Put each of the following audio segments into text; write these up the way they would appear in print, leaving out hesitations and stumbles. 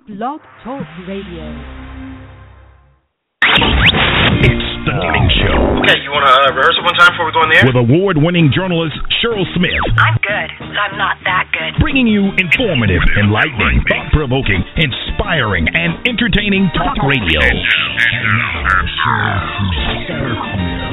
Blog Talk Radio. It's the Morning Show. Okay, you want to rehearse it one time before we go in the air? With award-winning journalist Cheryl Smith. I'm good, but I'm not that good. Bringing you informative, enlightening, thought-provoking, inspiring, and entertaining talk radio. And now, Cheryl Smith.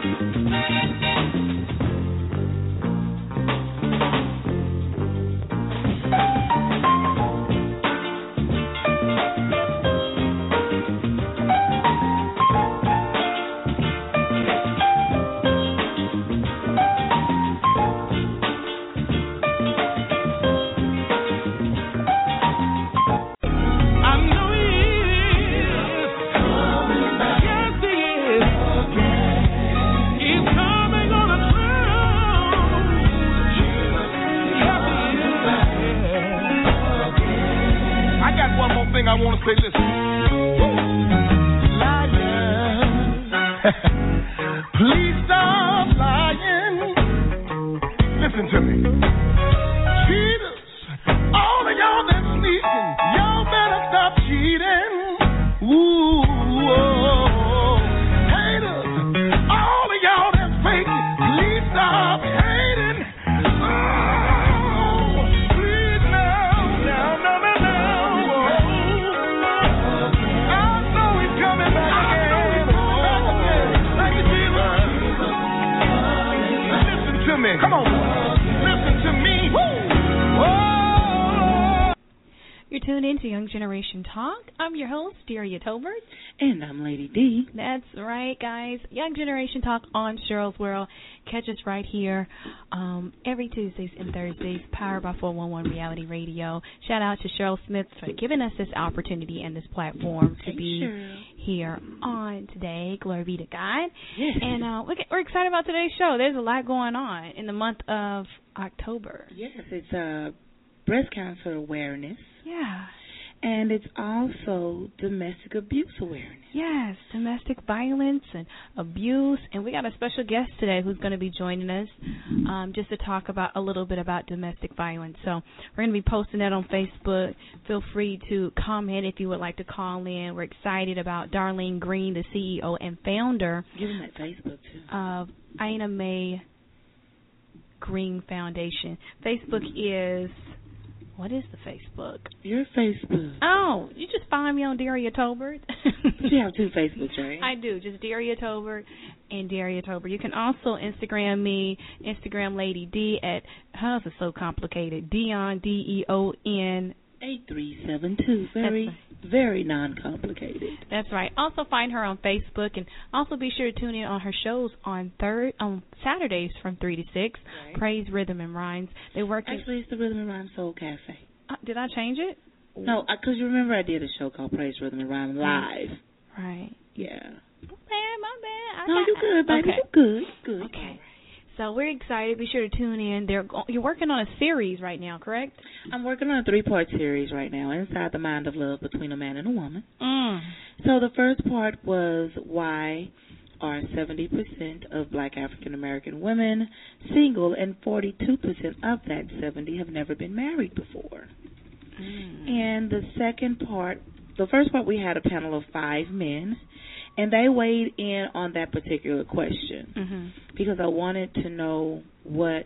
I want to say, listen. Liars, please stop lying. Listen to me. Cheaters, all of y'all that sneaking, y'all better stop cheating. Ooh, whoa. Haters, all of y'all that faking, please stop hating. Oh, please now. Come on, listen to me. Whoa. You're tuned in to Young Generation Talk. I'm your host, Daria Tobert. And I'm Lady D. That's right, guys. Young Generation Talk on Cheryl's World. Catch us right here every Tuesdays and Thursdays, powered by 411 Reality Radio. Shout out to Cheryl Smith for giving us this opportunity and this platform to be here on today. Glory be to God. Yes. And we're excited about today's show. There's a lot going on in the month of October. Yes, it's breast cancer awareness. Yeah. And it's also domestic abuse awareness. Yes, domestic violence and abuse. And we got a special guest today who's going to be joining us just to talk about a little bit about domestic violence. So we're going to be posting that on Facebook. Feel free to comment if you would like to call in. We're excited about Darlene Green, the CEO and founder. Give them that Facebook, too. Of Ina Mae Green Foundation. Facebook is... What is the Facebook? Your Facebook. Oh, you just find me on Daria Tobert. You have two Facebooks, right? I do, just Daria Tobert and Daria Tobert. You can also Instagram me, Instagram Lady D at, how's it so complicated? Deon, D-E-O-N. 8372. Very non-complicated. That's right. Also find her on Facebook, and also be sure to tune in on her shows on Saturdays from 3 to 6. Right. Praise, Rhythm, and Rhymes. They work. Actually, it's the Rhythm and Rhyme Soul Cafe. Did I change it? No, because you remember I did a show called Praise, Rhythm, and Rhyme live. Right. Yeah. My bad. No, you're good, baby. Okay. You're good. Okay. So we're excited. Be sure to tune in. You're working on a series right now, correct? I'm working on a 3-part series right now, Inside the Mind of Love Between a Man and a Woman. So the first part was why are 70% of black African American women single, and 42% of that 70 have never been married before. And the first part, we had a panel of 5 men. And they weighed in on that particular question because I wanted to know what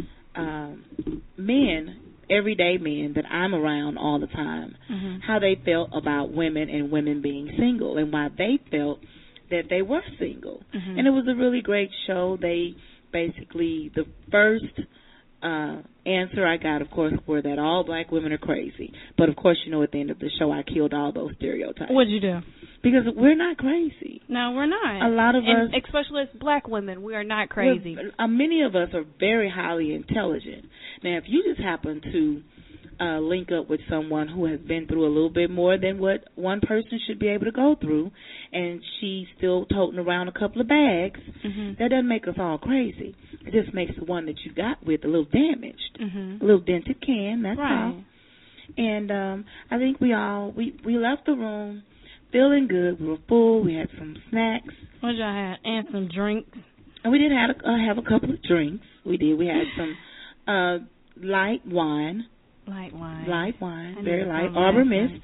men, everyday men that I'm around all the time, how they felt about women and women being single and why they felt that they were single. And it was a really great show. They basically, the first answer I got, of course, were that all black women are crazy. But, of course, you know, at the end of the show, I killed all those stereotypes. What'd you do? Because we're not crazy. No, we're not. A lot of us, especially as black women, we are not crazy. Many of us are very highly intelligent. Now, if you just happen to link up with someone who has been through a little bit more than what one person should be able to go through, and she's still toting around a couple of bags, that doesn't make us all crazy. It just makes the one that you got with a little damaged, a little dented can, that's all. And I think we left the room feeling good. We were full. We had some snacks. What y'all had? And some drinks. And we did have a couple of drinks. We did. We had some light wine. Light wine. Light wine. Very light. Arbor Mist.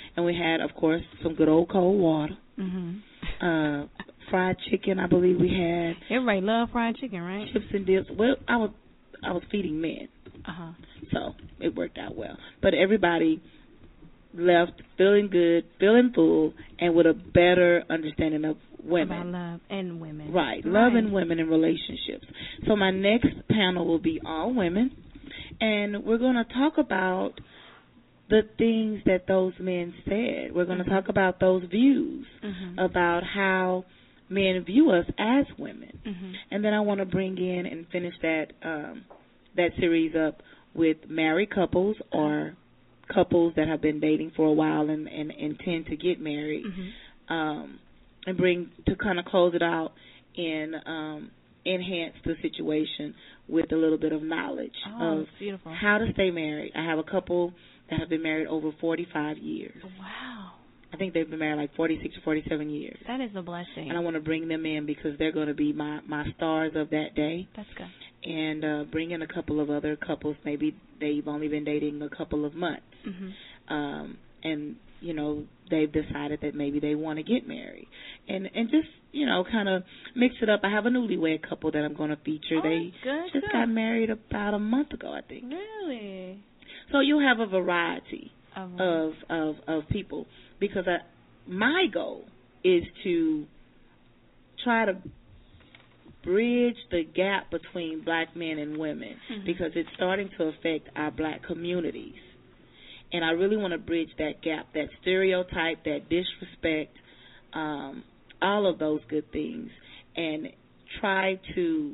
And we had, of course, some good old cold water. Mm-hmm. Fried chicken, I believe we had. Everybody love fried chicken, right? Chips and dips. Well, I was feeding men. Uh-huh. So it worked out well. But everybody left feeling good, feeling full, and with a better understanding of women. About love and women. Right. Love and women in relationships. So my next panel will be all women, and we're going to talk about the things that those men said. We're going to talk about those views, about how men view us as women. And then I want to bring in and finish that series up with married couples or couples that have been dating for a while and intend to get married, and bring to kind of close it out and enhance the situation with a little bit of knowledge of how to stay married. I have a couple that have been married over 45 years. Wow. I think they've been married like 46 or 47 years. That is a blessing. And I want to bring them in because they're going to be my stars of that day. That's good. And bring in a couple of other couples. Maybe they've only been dating a couple of months. And, you know, they've decided that maybe they want to get married. And just, you know, kind of mix it up. I have a newlywed couple that I'm going to feature. They just got married about a month ago, I think. Really? So you'll have a variety of people. Because my goal is to try to bridge the gap between black men and women, because it's starting to affect our black communities. And I really want to bridge that gap, that stereotype, that disrespect, all of those good things, and try to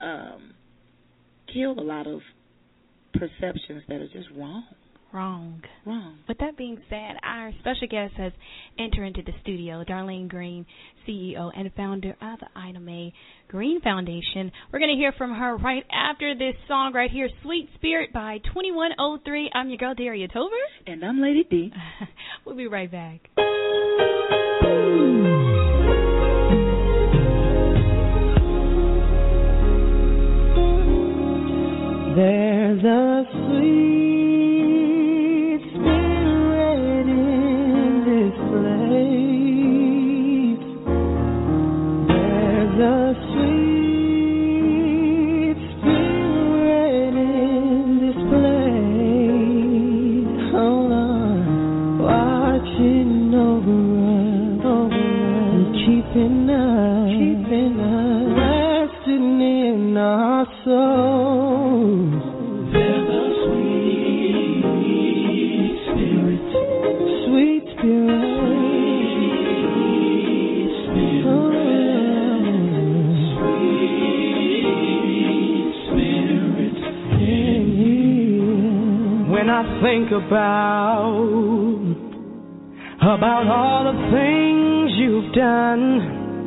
kill a lot of perceptions that are just wrong. Wrong. With that being said, our special guest has entered into the studio, Darlene Green, CEO and founder of the Ida Mae Green Foundation. We're going to hear from her right after this song right here, Sweet Spirit by 2103. I'm your girl, Daria Tover. And I'm Lady D. We'll be right back. There's a sweet spirit in this place. There's a sweet spirit in this place. Hold on, watching over us and keeping us, resting in our souls. When I think about all the things you've done,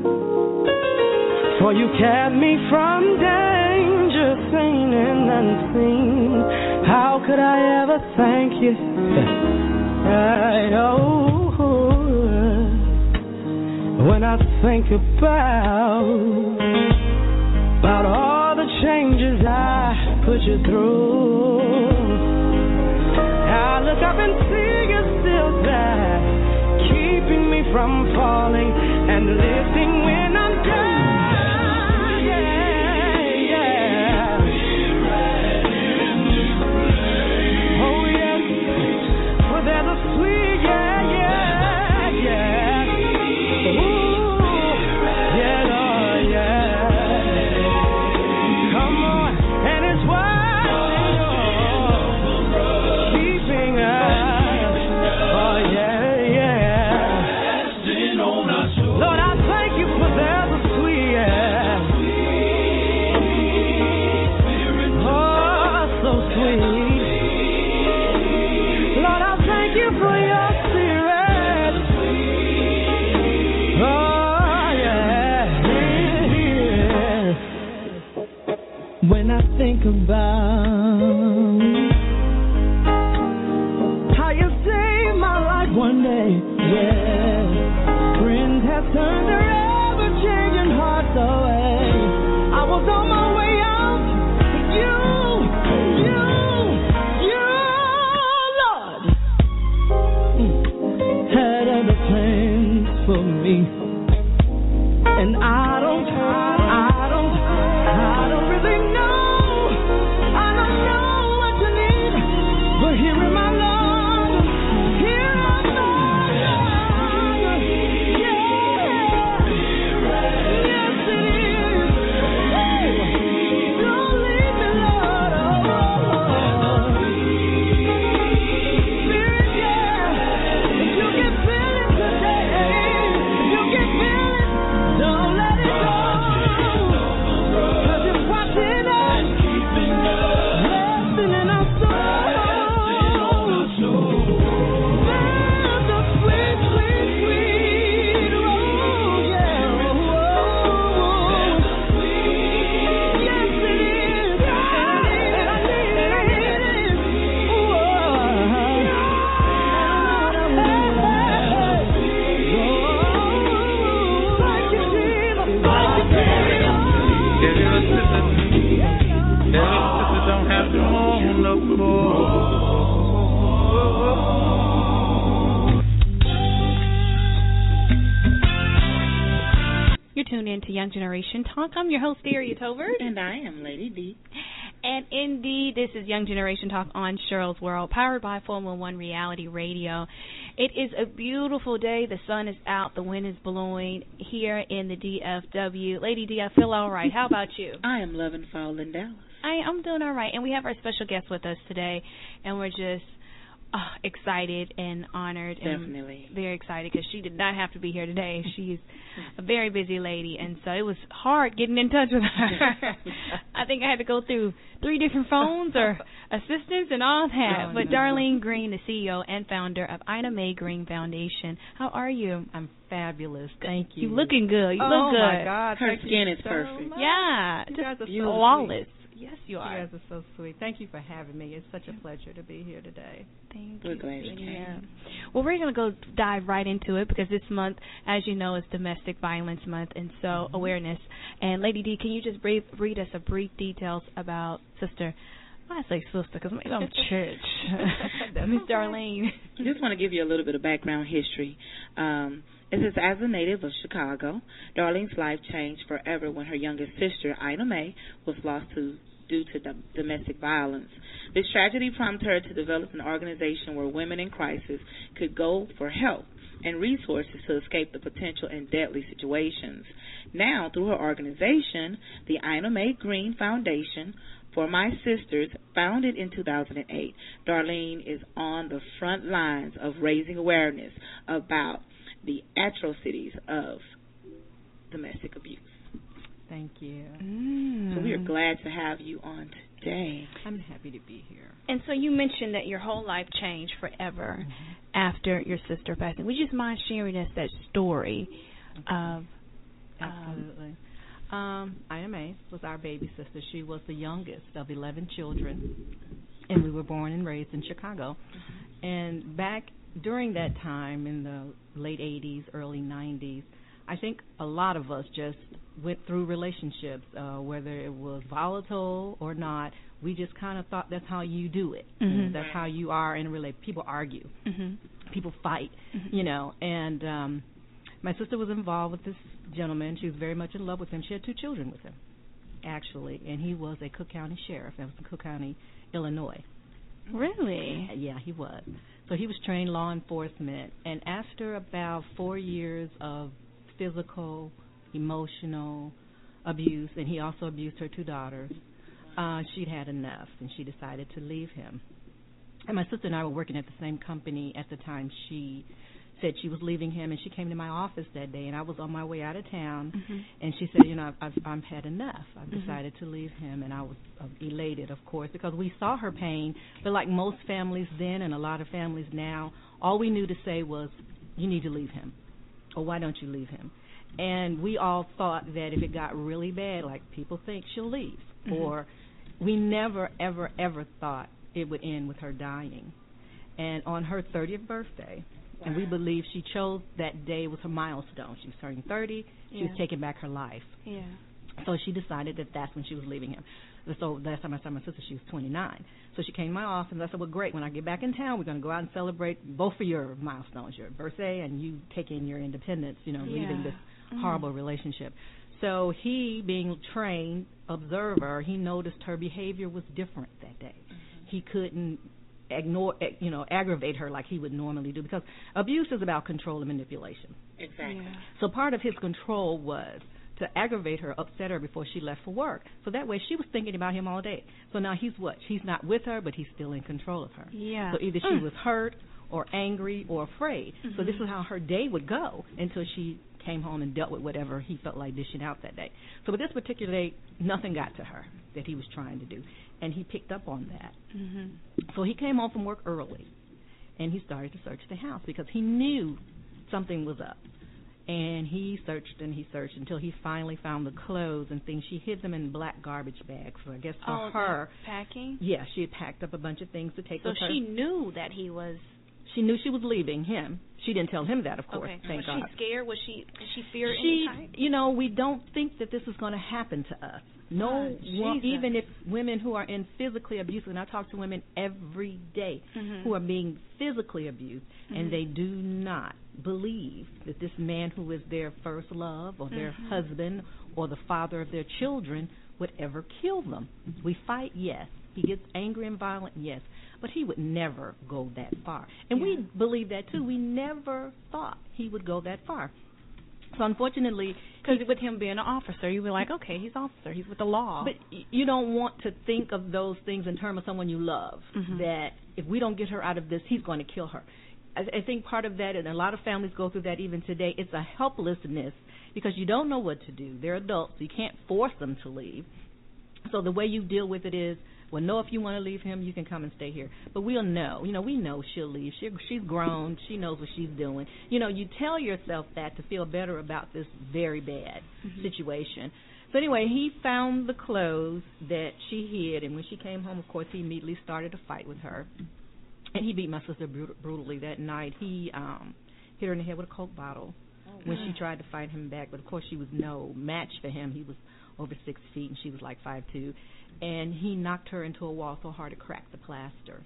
for you kept me from danger, seen and unseen. How could I ever thank you? I know. When I think about all the changes I put you through, I look up and see you're still there, keeping me from falling and lifting when I'm down. Yeah. Oh yes, for there's a sweet, yeah. Ooh, yeah, Lord, yeah. Come on, and it's keeping us. Oh yeah. Lord, I thank you for there's a sweet, oh so sweet. Lord, I thank you for your spirit. Oh yeah. When I think about how you saved my life one day, yeah. Friends have turned their ever-changing hearts away. I was on my way out, but you, Lord. me. And I don't really know. I don't know what you need, but here in my love, here in my love, yeah, yes it is. Hey, don't leave me, Lord. Spirit, yeah, if you can feel it today, if you can feel it, don't let it go. 'Cause it's watching us, resting in our souls. There's a sweet, sweet, sweet rose, yeah. Yes, it is. And I need it. Thank you, Jesus. Thank you, Sister don't have to mourn no more. You're tuned in to Young Generation Talk. I'm your host, Daria Tovert. And I am Lady D. And indeed, this is Young Generation Talk on Cheryl's World, powered by 411 Reality Radio. It is a beautiful day. The sun is out. The wind is blowing here in the DFW. Lady D, I feel all right. How about you? I am loving fall in Dallas. I'm doing all right. And we have our special guest with us today, and we're just excited and honored. Definitely. And very excited because she did not have to be here today. She's a very busy lady, and so it was hard getting in touch with her. I think I had to go through 3 different phones or assistants and all that. But Darlene Green, the CEO and founder of Ina Mae Green Foundation. How are you? I'm fabulous. Thank you. You looking good. You look good. Oh, my God. Her skin is perfect. Much. Yeah. You guys are just so flawless. Sweet. Yes, you are. You guys are so sweet. Thank you for having me. It's such a pleasure to be here today. Thank We're you. glad you came. Well, we're going to go dive right into it because this month, as you know, is Domestic Violence Month, and so awareness. And Lady D, can you just read us a brief details about Sister? I say sister because maybe I'm church. Miss Darlene. I just want to give you a little bit of background history. It says, as a native of Chicago, Darlene's life changed forever when her youngest sister, Ina Mae, was lost due to domestic violence. This tragedy prompted her to develop an organization where women in crisis could go for help and resources to escape the potential and deadly situations. Now, through her organization, the Ina Mae Green Foundation for My Sisters, founded in 2008, Darlene is on the front lines of raising awareness about the atrocities of domestic abuse. Thank you. So we are glad to have you on today. I'm happy to be here. And so you mentioned that your whole life changed forever after your sister passing. Would you just mind sharing us that story of... Absolutely. Ina Mae was our baby sister. She was the youngest of 11 children, and we were born and raised in Chicago. And back during that time, in the late 80s, early 90s, I think a lot of us just went through relationships, whether it was volatile or not. We just kind of thought that's how you do it. That's how you are in a relationship. People argue. People fight, you know. And my sister was involved with this gentleman. She was very much in love with him. She had 2 children with him, actually, and he was a Cook County sheriff. That was in Cook County, Illinois. Really? Yeah, he was. So he was trained law enforcement, and after about 4 years of physical, emotional abuse, and he also abused her 2 daughters, she'd had enough, and she decided to leave him. And my sister and I were working at the same company at the time she said she was leaving him, and she came to my office that day, and I was on my way out of town, and she said, you know, I've had enough. I've decided to leave him, and I was elated, of course, because we saw her pain, but like most families then and a lot of families now, all we knew to say was, you need to leave him, or why don't you leave him? And we all thought that if it got really bad, like people think, she'll leave, or we never, ever, ever thought it would end with her dying. And on her 30th birthday, and we believe she chose that day was her milestone. She was turning 30. She was taking back her life. So she decided that that's when she was leaving him. So last time I saw my sister, she was 29. So she came to my office, and I said, well, great. When I get back in town, we're going to go out and celebrate both of your milestones, your birthday and you taking your independence, leaving this horrible relationship. So he, being trained observer, he noticed her behavior was different that day. He couldn't aggravate her like he would normally do, because abuse is about control and manipulation. Exactly. Yeah. So part of his control was to aggravate her, upset her before she left for work. So that way she was thinking about him all day. So now he's what? He's not with her, but he's still in control of her. Yeah. So either she was hurt or angry or afraid. So this is how her day would go until she came home and dealt with whatever he felt like dishing out that day. So with this particular day, nothing got to her that he was trying to do. And he picked up on that. So he came home from work early, and he started to search the house because he knew something was up. And he searched and he searched until he finally found the clothes and things. She hid them in black garbage bags. So I guess for her, packing? Yeah, she had packed up a bunch of things to take with her. So she knew that he was... She knew she was leaving him. She didn't tell him that, of course. Okay. Thank God. Was she scared? Did she fear any type? We don't think that this is going to happen to us. No, even if women who are in physically abusive, and I talk to women every day who are being physically abused, and they do not believe that this man who is their first love or their husband or the father of their children would ever kill them. We fight, yes. He gets angry and violent, yes. But he would never go that far. And we believe that, too. We never thought he would go that far. So, unfortunately... Because with him being an officer, you were like, okay, he's an officer. He's with the law. But you don't want to think of those things in terms of someone you love, that if we don't get her out of this, he's going to kill her. I think part of that, and a lot of families go through that even today, it's a helplessness because you don't know what to do. They're adults, so you can't force them to leave. So the way you deal with it is, well, no, if you want to leave him, you can come and stay here. But we'll know. We know she'll leave. She's grown. She knows what she's doing. You tell yourself that to feel better about this very bad situation. So anyway, he found the clothes that she hid, and when she came home, of course, he immediately started a fight with her. And he beat my sister brutally that night. He hit her in the head with a Coke bottle when she tried to fight him back. But, of course, she was no match for him. He was over 6 feet, and she was like 5'2". And he knocked her into a wall so hard it cracked the plaster.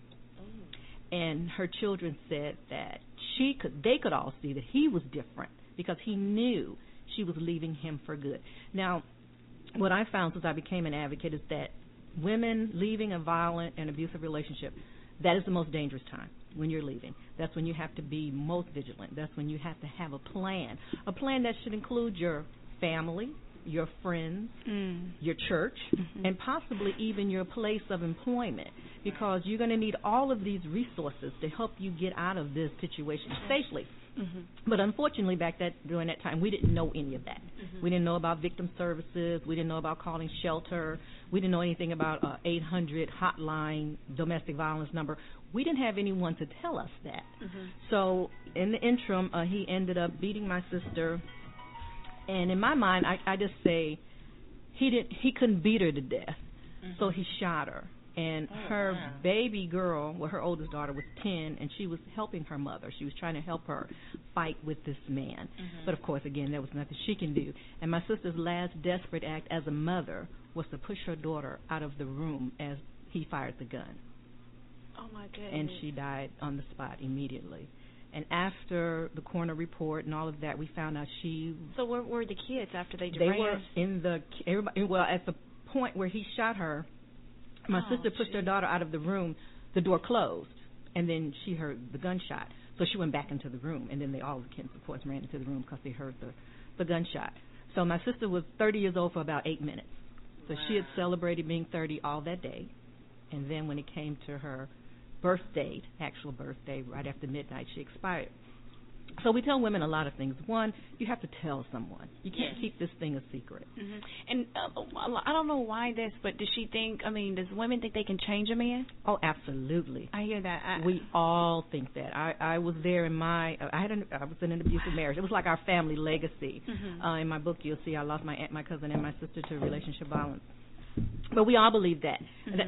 And her children said that they could all see that he was different because he knew she was leaving him for good. Now, what I found since I became an advocate is that women leaving a violent and abusive relationship, that is the most dangerous time when you're leaving. That's when you have to be most vigilant. That's when you have to have a plan that should include your family, your friends, your church, and possibly even your place of employment, because you're going to need all of these resources to help you get out of this situation safely. But unfortunately, during that time, we didn't know any of that. We didn't know about victim services. We didn't know about calling shelter. We didn't know anything about 800 hotline domestic violence number. We didn't have anyone to tell us that. So in the interim, he ended up beating my sister. And in my mind, I just say he couldn't beat her to death, so he shot her. And her baby girl, her oldest daughter, was 10, and she was helping her mother. She was trying to help her fight with this man. But, of course, again, there was nothing she can do. And my sister's last desperate act as a mother was to push her daughter out of the room as he fired the gun. Oh, my goodness. And she died on the spot immediately. And after the coroner report and all of that, we found out she... So where were the kids after they ran? They were in at the point where he shot her, my sister pushed her daughter out of the room, the door closed, and then she heard the gunshot. So she went back into the room, and then all the kids, of course, ran into the room because they heard the gunshot. So my sister was 30 years old for about 8 minutes. So she had celebrated being 30 all that day, and then when it came to her actual birthday, right after midnight, she expired. So we tell women a lot of things. One, you have to tell someone. You can't keep this thing a secret. And I don't know why this, but does women think they can change a man? Oh, absolutely. I hear that. We all think that. I was there I was in an abusive marriage. It was like our family legacy. In my book, you'll see I lost my aunt, my cousin, and my sister to relationship violence. But we all believe that.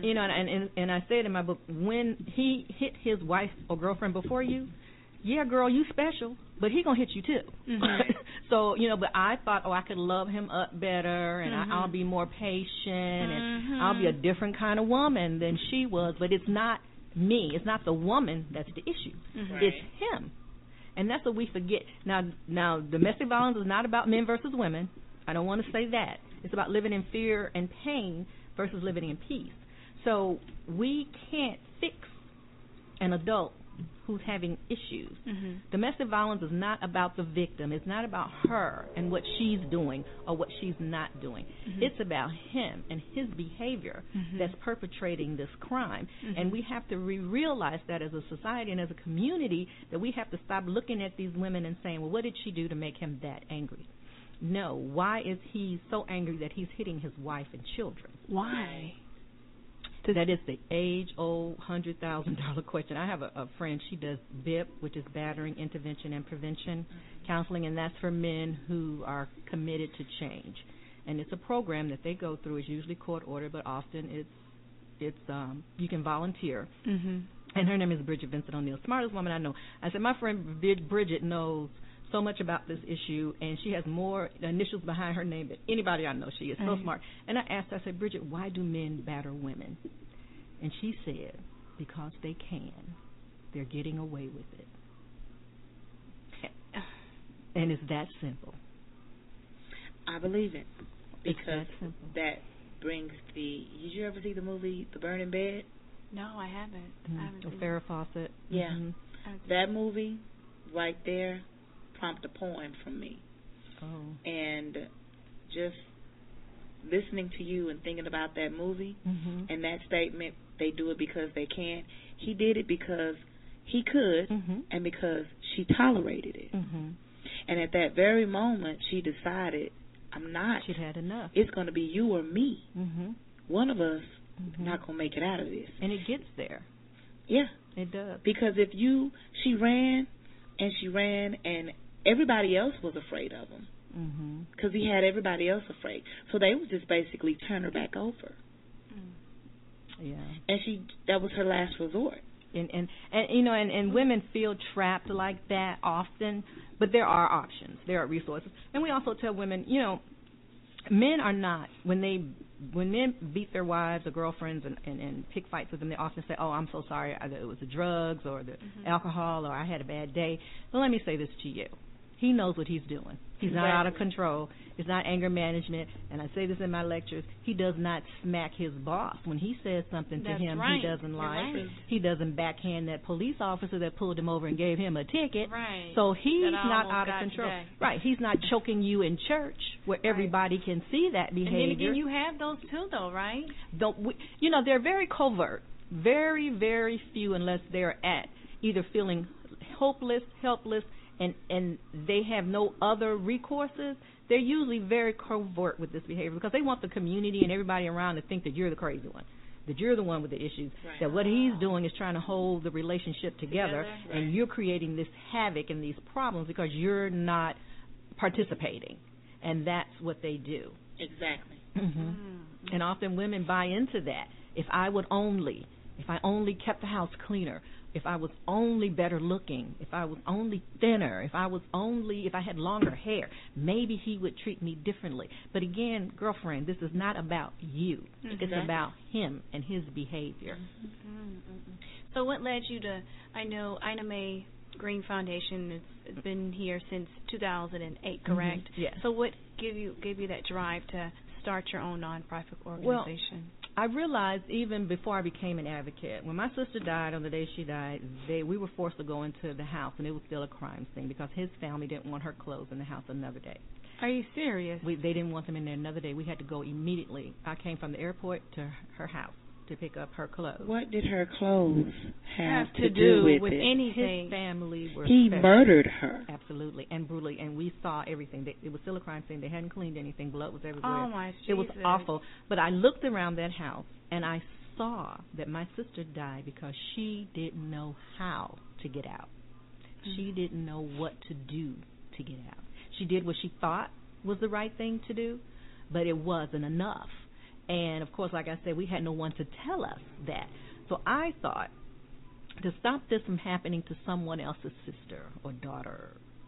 And I said in my book, when he hit his wife or girlfriend before you, yeah, girl, you special. but he gonna hit you too. Mm-hmm. So, but I thought, I could love him up better, and I'll be more patient, and I'll be a different kind of woman than she was. But it's not me. It's not the woman that's the issue. Right. It's him, and that's what we forget. Now, domestic violence is not about men versus women. I don't want to say that. It's about living in fear and pain versus living in peace. So we can't fix an adult who's having issues. Mm-hmm. Domestic violence is not about the victim. It's not about her and what she's doing or what she's not doing. Mm-hmm. It's about him and his behavior that's perpetrating this crime. And we have to realize that as a society and as a community, that we have to stop looking at these women and saying, well, what did she do to make him that angry? No. Why is he so angry that he's hitting his wife and children? Why? That is the age-old $100,000 question. I have a friend. She does BIP, which is Battering Intervention and Prevention Counseling, and that's for men who are committed to change. And it's a program that they go through. It's usually court-ordered, but often it's you can volunteer. Mm-hmm. And her name is Bridget Vincent O'Neill, smartest woman I know. I said, my friend Bridget knows so much about this issue, and she has more initials behind her name than anybody I know. She is so smart. And I asked her, I said, Bridget, why do men batter women? And she said, because they can. They're getting away with it. And it's that simple. I believe it. Because that brings did you ever see the movie The Burning Bed? No, I haven't. I haven't seen Farrah Fawcett. Yeah. That movie right there prompted a poem from me. Oh. And just listening to you and thinking about that movie and that statement, they do it because they can. He did it because he could and because she tolerated it. And at that very moment, she decided, I'm not. She'd had enough. It's going to be you or me. One of us not going to make it out of this. And it gets there. Yeah. It does. Because she ran and everybody else was afraid of him. Because he had everybody else afraid. So they would just basically turn her back over. Yeah. And that was her last resort. And women feel trapped like that often, but there are options. There are resources. And we also tell women, men are not, when men beat their wives or girlfriends and pick fights with them, they often say, oh, I'm so sorry, either it was the drugs or the alcohol or I had a bad day. Well, let me say this to you. He knows what he's doing. He's not out of control. It's not anger management. And I say this in my lectures. He does not smack his boss. When he says something to him he doesn't like, he doesn't backhand that police officer that pulled him over and gave him a ticket. Right. So he's not out of control. Today. Right. He's not choking you in church where everybody can see that behavior. And then again, you have those too, though, right? They're very covert. Very, very few, unless they're at either feeling hopeless, helpless, and they have no other recourses. They're usually very covert with this behavior because they want the community and everybody around to think that you're the crazy one, that you're the one with the issues, that what he's doing is trying to hold the relationship together. And you're creating this havoc and these problems because you're not participating. And that's what they do. Exactly. And often women buy into that. If I only kept the house cleaner, if I was only better looking, if I was only thinner, if I had longer hair, maybe he would treat me differently. But again, girlfriend, this is not about you. It's about him and his behavior. So what led you to, I know Ina Mae Green Foundation has been here since 2008, correct? Yes. So what gave you that drive to start your own nonprofit organization? Well, I realized even before I became an advocate, when my sister died, on the day she died, we were forced to go into the house, and it was still a crime scene because his family didn't want her clothes in the house another day. Are you serious? They didn't want them in there another day. We had to go immediately. I came from the airport to her house to pick up her clothes. What did her clothes have to do with it? anything? His family were He special. murdered her. Absolutely, and brutally, and we saw everything. It was still a crime scene. They hadn't cleaned anything. Blood was everywhere. Oh, my Jesus. It was awful. But I looked around that house, and I saw that my sister died because she didn't know how to get out. She didn't know what to do to get out. She did what she thought was the right thing to do, but it wasn't enough. And, of course, like I said, we had no one to tell us that. So I thought, to stop this from happening to someone else's sister or daughter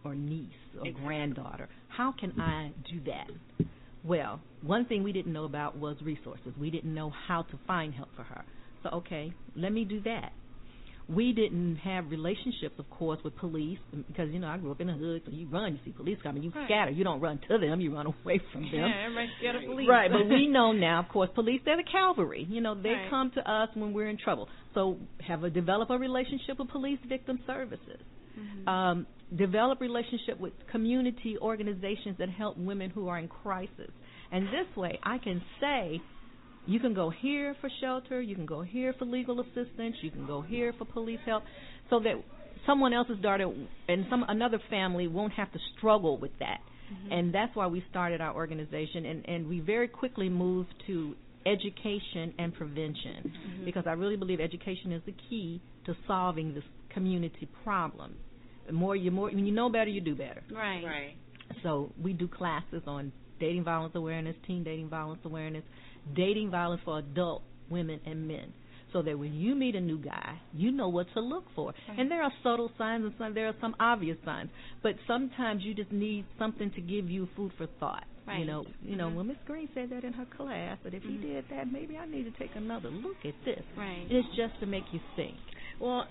or niece or granddaughter. How can I do that? Well, one thing we didn't know about was resources. We didn't know how to find help for her. So, okay, let me do that. We didn't have relationships, of course, with police because, I grew up in the hood, so you run, you see police coming, you scatter. You don't run to them, you run away from them. Yeah, everybody's scared of police. Right, but we know now, of course, police, they're the cavalry. They come to us when we're in trouble. So develop a relationship with police victim services. Mm-hmm. Develop relationship with community organizations that help women who are in crisis. And this way, I can say, you can go here for shelter, you can go here for legal assistance, you can go here for police help, so that someone else's daughter and another family won't have to struggle with that. Mm-hmm. And that's why we started our organization, and we very quickly moved to education and prevention, mm-hmm. because I really believe education is the key to solving this community problem. When you know better, you do better. Right. So we do classes on dating violence awareness, teen dating violence awareness, dating violence for adult women and men, so that when you meet a new guy, you know what to look for. Right. And there are subtle signs and there are some obvious signs, but sometimes you just need something to give you food for thought. Right. Mm-hmm. Well, Miss Green said that in her class, but if he did that, maybe I need to take another look at this. Right. It's just to make you think. Well,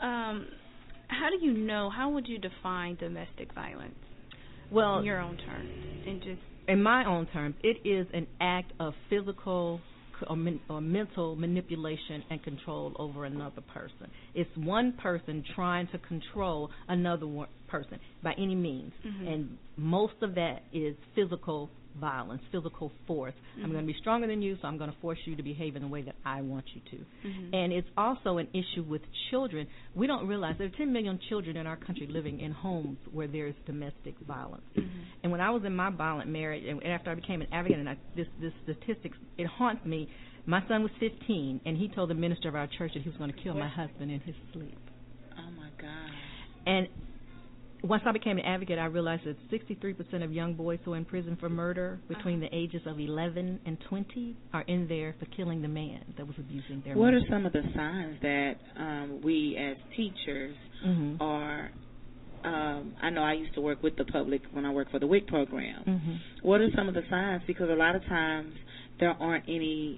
how would you define domestic violence? Well, in your own terms, in my own terms, it is an act of physical or mental manipulation and control over another person. It's one person trying to control another person by any means, mm-hmm. and most of that is physical violence, physical force. Mm-hmm. I'm going to be stronger than you, so I'm going to force you to behave in the way that I want you to. Mm-hmm. And it's also an issue with children. We don't realize there are 10 million children in our country living in homes where there is domestic violence. Mm-hmm. And when I was in my violent marriage, and after I became an advocate, and this statistics, it haunts me. My son was 15, and he told the minister of our church that he was going to kill my husband in his sleep. Oh, my God. And once I became an advocate, I realized that 63% of young boys who are in prison for murder between the ages of 11 and 20 are in there for killing the man that was abusing their What mother. are some of the signs that we as teachers mm-hmm. are, I know I used to work with the public when I worked for the WIC program. Mm-hmm. What are some of the signs? Because a lot of times there aren't any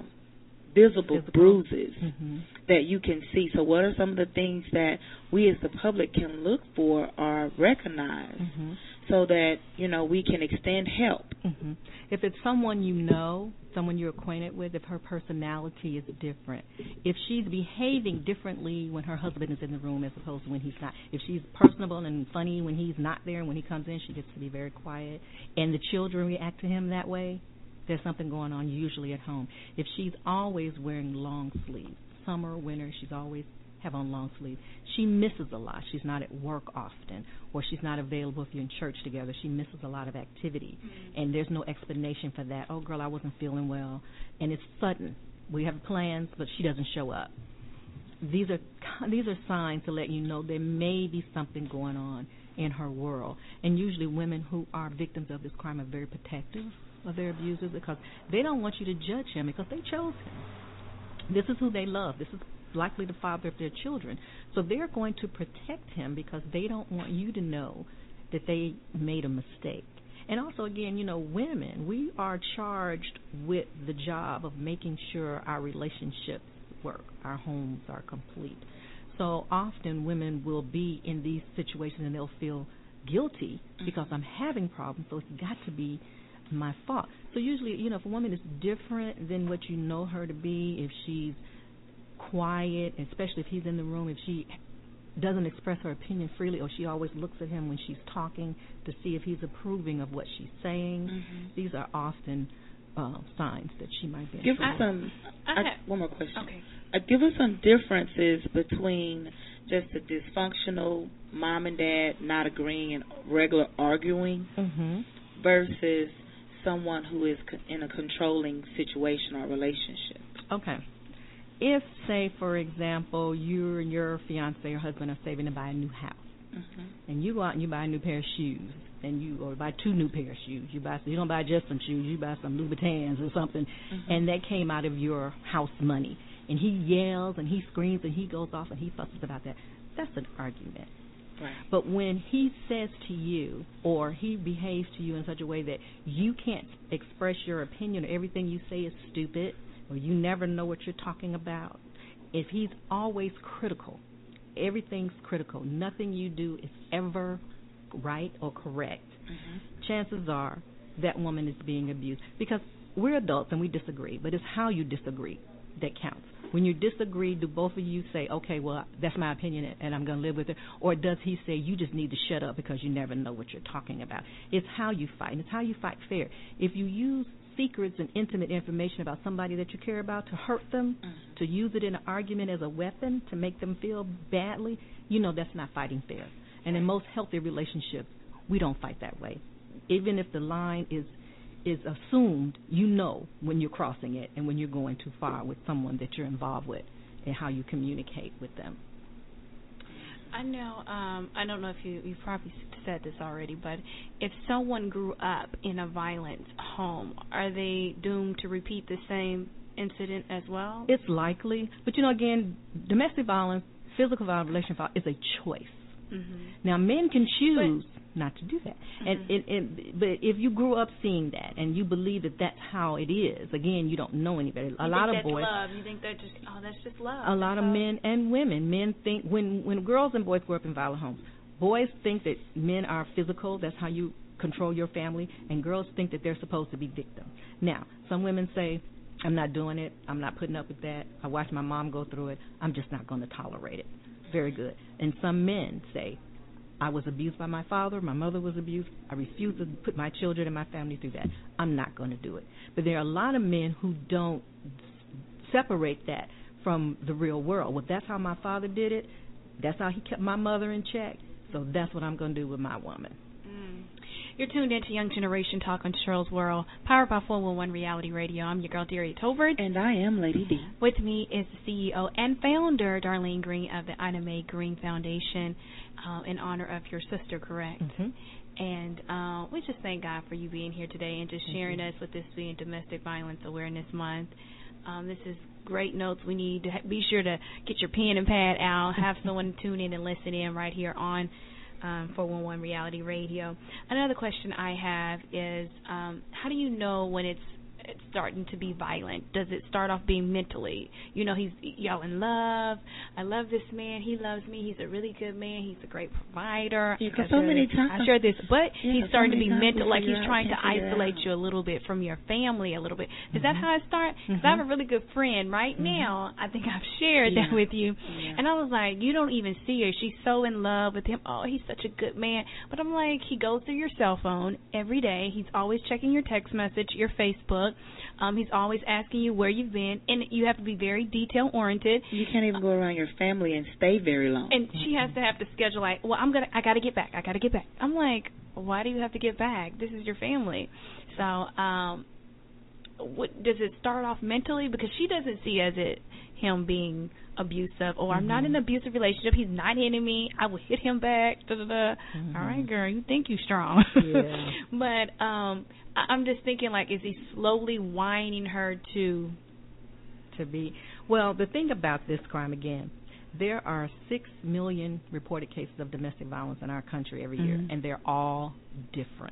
visible bruises mm-hmm. that you can see. So what are some of the things that we as the public can look for or recognize mm-hmm. so that, we can extend help? Mm-hmm. If it's someone you know, someone you're acquainted with, if her personality is different, if she's behaving differently when her husband is in the room as opposed to when he's not, if she's personable and funny when he's not there and when he comes in she gets to be very quiet, and the children react to him that way, there's something going on usually at home. If she's always wearing long sleeves, summer, winter, she's always have on long sleeves, she misses a lot. She's not at work often, or she's not available if you're in church together. She misses a lot of activity, mm-hmm. and there's no explanation for that. Oh, girl, I wasn't feeling well, and it's sudden. We have plans, but she doesn't show up. These are signs to let you know there may be something going on in her world, and usually women who are victims of this crime are very protective of their abusers because they don't want you to judge him because they chose him. This is who they love. This is likely the father of their children. So they're going to protect him because they don't want you to know that they made a mistake. And also, again, women, we are charged with the job of making sure our relationships work, our homes are complete. So often women will be in these situations and they'll feel guilty because I'm having problems, so it's got to be my fault. So usually, if a woman is different than what you know her to be, if she's quiet, especially if he's in the room, if she doesn't express her opinion freely, or she always looks at him when she's talking to see if he's approving of what she's saying, mm-hmm. these are often signs that she might be in trouble. One more question. Okay. Give us some differences between just a dysfunctional mom and dad not agreeing and regular arguing mm-hmm. versus someone who is in a controlling situation or relationship. Okay. If, say, for example, you and your fiance or husband are saving to buy a new house, mm-hmm. and you go out and you buy a new pair of shoes, or buy 2 new pairs of shoes. You don't buy just some shoes. You buy some Louboutins or something, mm-hmm. and that came out of your house money. And he yells and he screams and he goes off and he fusses about that. That's an argument. Right. But when he says to you or he behaves to you in such a way that you can't express your opinion or everything you say is stupid or you never know what you're talking about, if he's always critical, everything's critical, nothing you do is ever right or correct, chances are that woman is being abused. Because we're adults and we disagree, but it's how you disagree that counts. When you disagree, do both of you say, okay, well, that's my opinion and I'm going to live with it? Or does he say, you just need to shut up because you never know what you're talking about? It's how you fight, and it's how you fight fair. If you use secrets and intimate information about somebody that you care about to hurt them, to use it in an argument as a weapon to make them feel badly, you know that's not fighting fair. And in most healthy relationships, we don't fight that way. Even if the line is assumed, you know when you're crossing it and when you're going too far with someone that you're involved with and how you communicate with them. I know, I don't know if you probably said this already, but if someone grew up in a violent home, are they doomed to repeat the same incident as well? It's likely. But, you know, again, domestic violence, physical violence, relational violence is a choice. Now, men can choose not to do that. But if you grew up seeing that and you believe that that's how it is, again, you don't know any better. A lot of boys. Love. You think that's just love. A lot of men and women. Men think when girls and boys grow up in violent homes, boys think that men are physical. That's how you control your family, and girls think that they're supposed to be victims. Now, some women say, I'm not doing it. I'm not putting up with that. I watched my mom go through it. I'm just not going to tolerate it. Very good. And some men say, I was abused by my father, my mother was abused, I refuse to put my children and my family through that. I'm not going to do it. But there are a lot of men who don't separate that from the real world. Well, that's how my father did it. That's how he kept my mother in check. So that's what I'm going to do with my woman. You're tuned into Young Generation Talk on Cheryl's World, powered by 411 Reality Radio. I'm your girl, Daria Tolbert. And I am Lady D. With me is the CEO and founder, Darlene Green, of the Ina Mae Green Foundation, in honor of your sister, correct? And we just thank God for you being here today and just sharing us with this being Domestic Violence Awareness Month. This is great notes. We need to be sure to get your pen and pad out, have someone tune in and listen in right here on 411 Reality Radio. Another question I have is, how do you know when it's starting to be violent? Does it start off being mentally? You know, he's y'all in love. I love this man. He loves me. He's a really good man. He's a great provider. Yeah, so many times. I share this, but he's starting to be mental, like he's trying to figure isolate you a little bit from your family a little bit. Is that how it starts? Because I have a really good friend right now. I think I've shared that with you. And I was like, you don't even see her. She's so in love with him. Oh, he's such a good man. But I'm like, he goes through your cell phone every day. He's always checking your text message, your Facebook. He's always asking you where you've been, and you have to be very detail-oriented. You can't even go around your family and stay very long. And she has to schedule, like, well, I got to get back. I'm like, why do you have to get back? This is your family. So, what does it start off mentally? Because she doesn't see him being abusive, or I'm not in an abusive relationship. He's not hitting me. I will hit him back. All right, girl, you think you're strong. But I'm just thinking, like, is he slowly whining her to be? Well, the thing about this crime, again, there are 6 million reported cases of domestic violence in our country every year, and they're all different.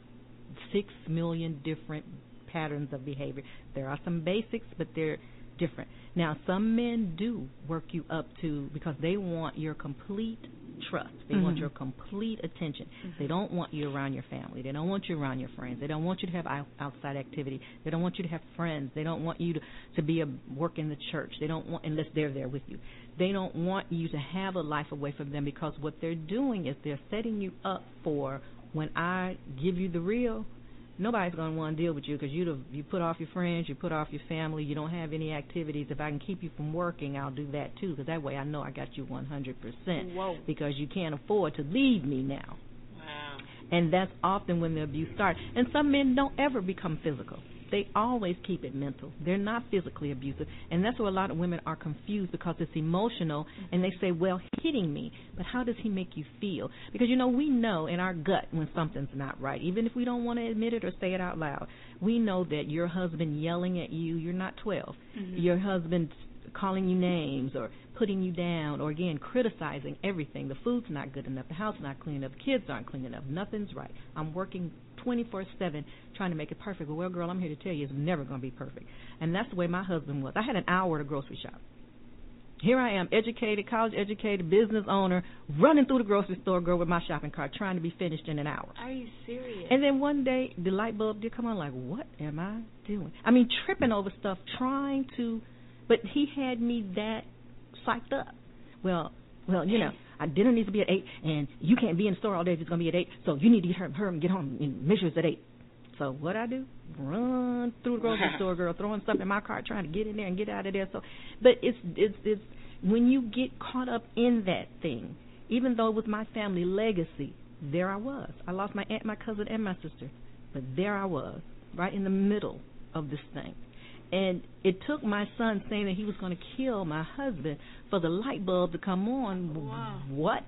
6 million different patterns of behavior. There are some basics, but they're different. Now, some men do work you up to, because they want your complete trust. They want your complete attention. They don't want you around your family. They don't want you around your friends. They don't want you to have outside activity. They don't want you to have friends. They don't want you to work in the church. They don't want, unless they're there with you. They don't want you to have a life away from them, because what they're doing is they're setting you up for, when I give you the real, nobody's going to want to deal with you, because you put off your friends, you put off your family, you don't have any activities. If I can keep you from working, I'll do that too, because that way I know I got you 100%. Whoa. Because you can't afford to leave me now. Wow. And that's often when the abuse starts. And some men don't ever become physical. They always keep it mental. They're not physically abusive. And that's where a lot of women are confused, because it's emotional, and they say, well, he's hitting me, but how does he make you feel? Because, you know, we know in our gut when something's not right. Even if we don't want to admit it or say it out loud, we know that your husband yelling at you, you're not 12. Your husband calling you names or putting you down or, again, criticizing everything. The food's not good enough. The house is not clean enough. The kids aren't clean enough. Nothing's right. I'm working 24/7 trying to make it perfect. Well, girl, I'm here to tell you it's never going to be perfect. And that's the way my husband was. I had an hour to grocery shop. Here I am, educated, college-educated, business owner, running through the grocery store, girl, with my shopping cart, trying to be finished in an hour. Are you serious? And then one day, the light bulb did come on, like, what am I doing? I mean, tripping over stuff, trying to, but he had me that psyched up. Well, you know, our dinner needs to be at 8, and you can't be in the store all day if it's going to be at 8, so you need to hurry and get home and make sure it's at 8. So what I do? Run through the grocery store, girl, throwing stuff in my cart, trying to get in there and get out of there. So, but it's when you get caught up in that thing, even though it was my family legacy, there I was. I lost my aunt, my cousin, and my sister, but there I was, right in the middle of this thing. And it took my son saying that he was going to kill my husband for the light bulb to come on. Wow. What?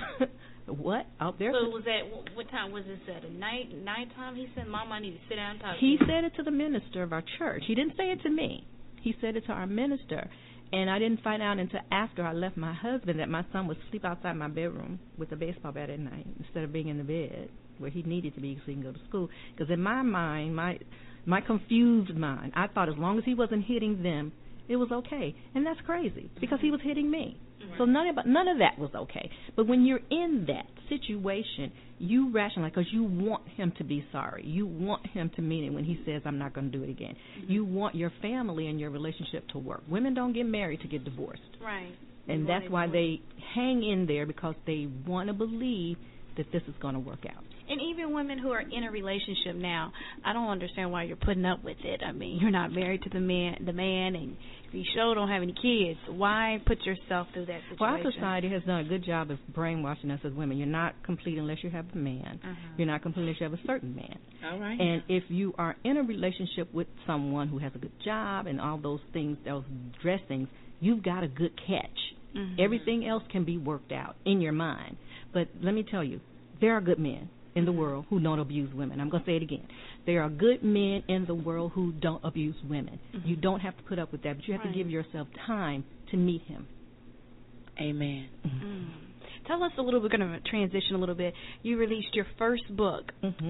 What? Out there? So was that, what time was this at? Nighttime? He said, Mom, I need to sit down and talk to He you. said it to the minister of our church. He didn't say it to me. He said it to our minister. And I didn't find out until after I left my husband that my son would sleep outside my bedroom with a baseball bat at night instead of being in the bed where he needed to be so he can go to school. Because in my mind, my confused mind, I thought as long as he wasn't hitting them, it was okay. And that's crazy because he was hitting me. Right. So none of that was okay. But when you're in that situation, you rationalize because you want him to be sorry. You want him to mean it when he says, I'm not going to do it again. Mm-hmm. You want your family and your relationship to work. Women don't get married to get divorced. Right. And that's why they hang in there because they want to believe that this is going to work out. And even women who are in a relationship now, I don't understand why you're putting up with it. I mean, you're not married to the man, and you sure don't have any kids. Why put yourself through that situation? Well, our society has done a good job of brainwashing us as women. You're not complete unless you have a man. You're not complete unless you have a certain man. All right. And if you are in a relationship with someone who has a good job and all those things, those dressings, you've got a good catch. Everything else can be worked out in your mind. But let me tell you, there are good men in the world who don't abuse women. I'm going to say it again. There are good men in the world who don't abuse women. You don't have to put up with that, but you have to give yourself time to meet him. Amen. Tell us a little bit, we're going to transition a little bit. You released your first book,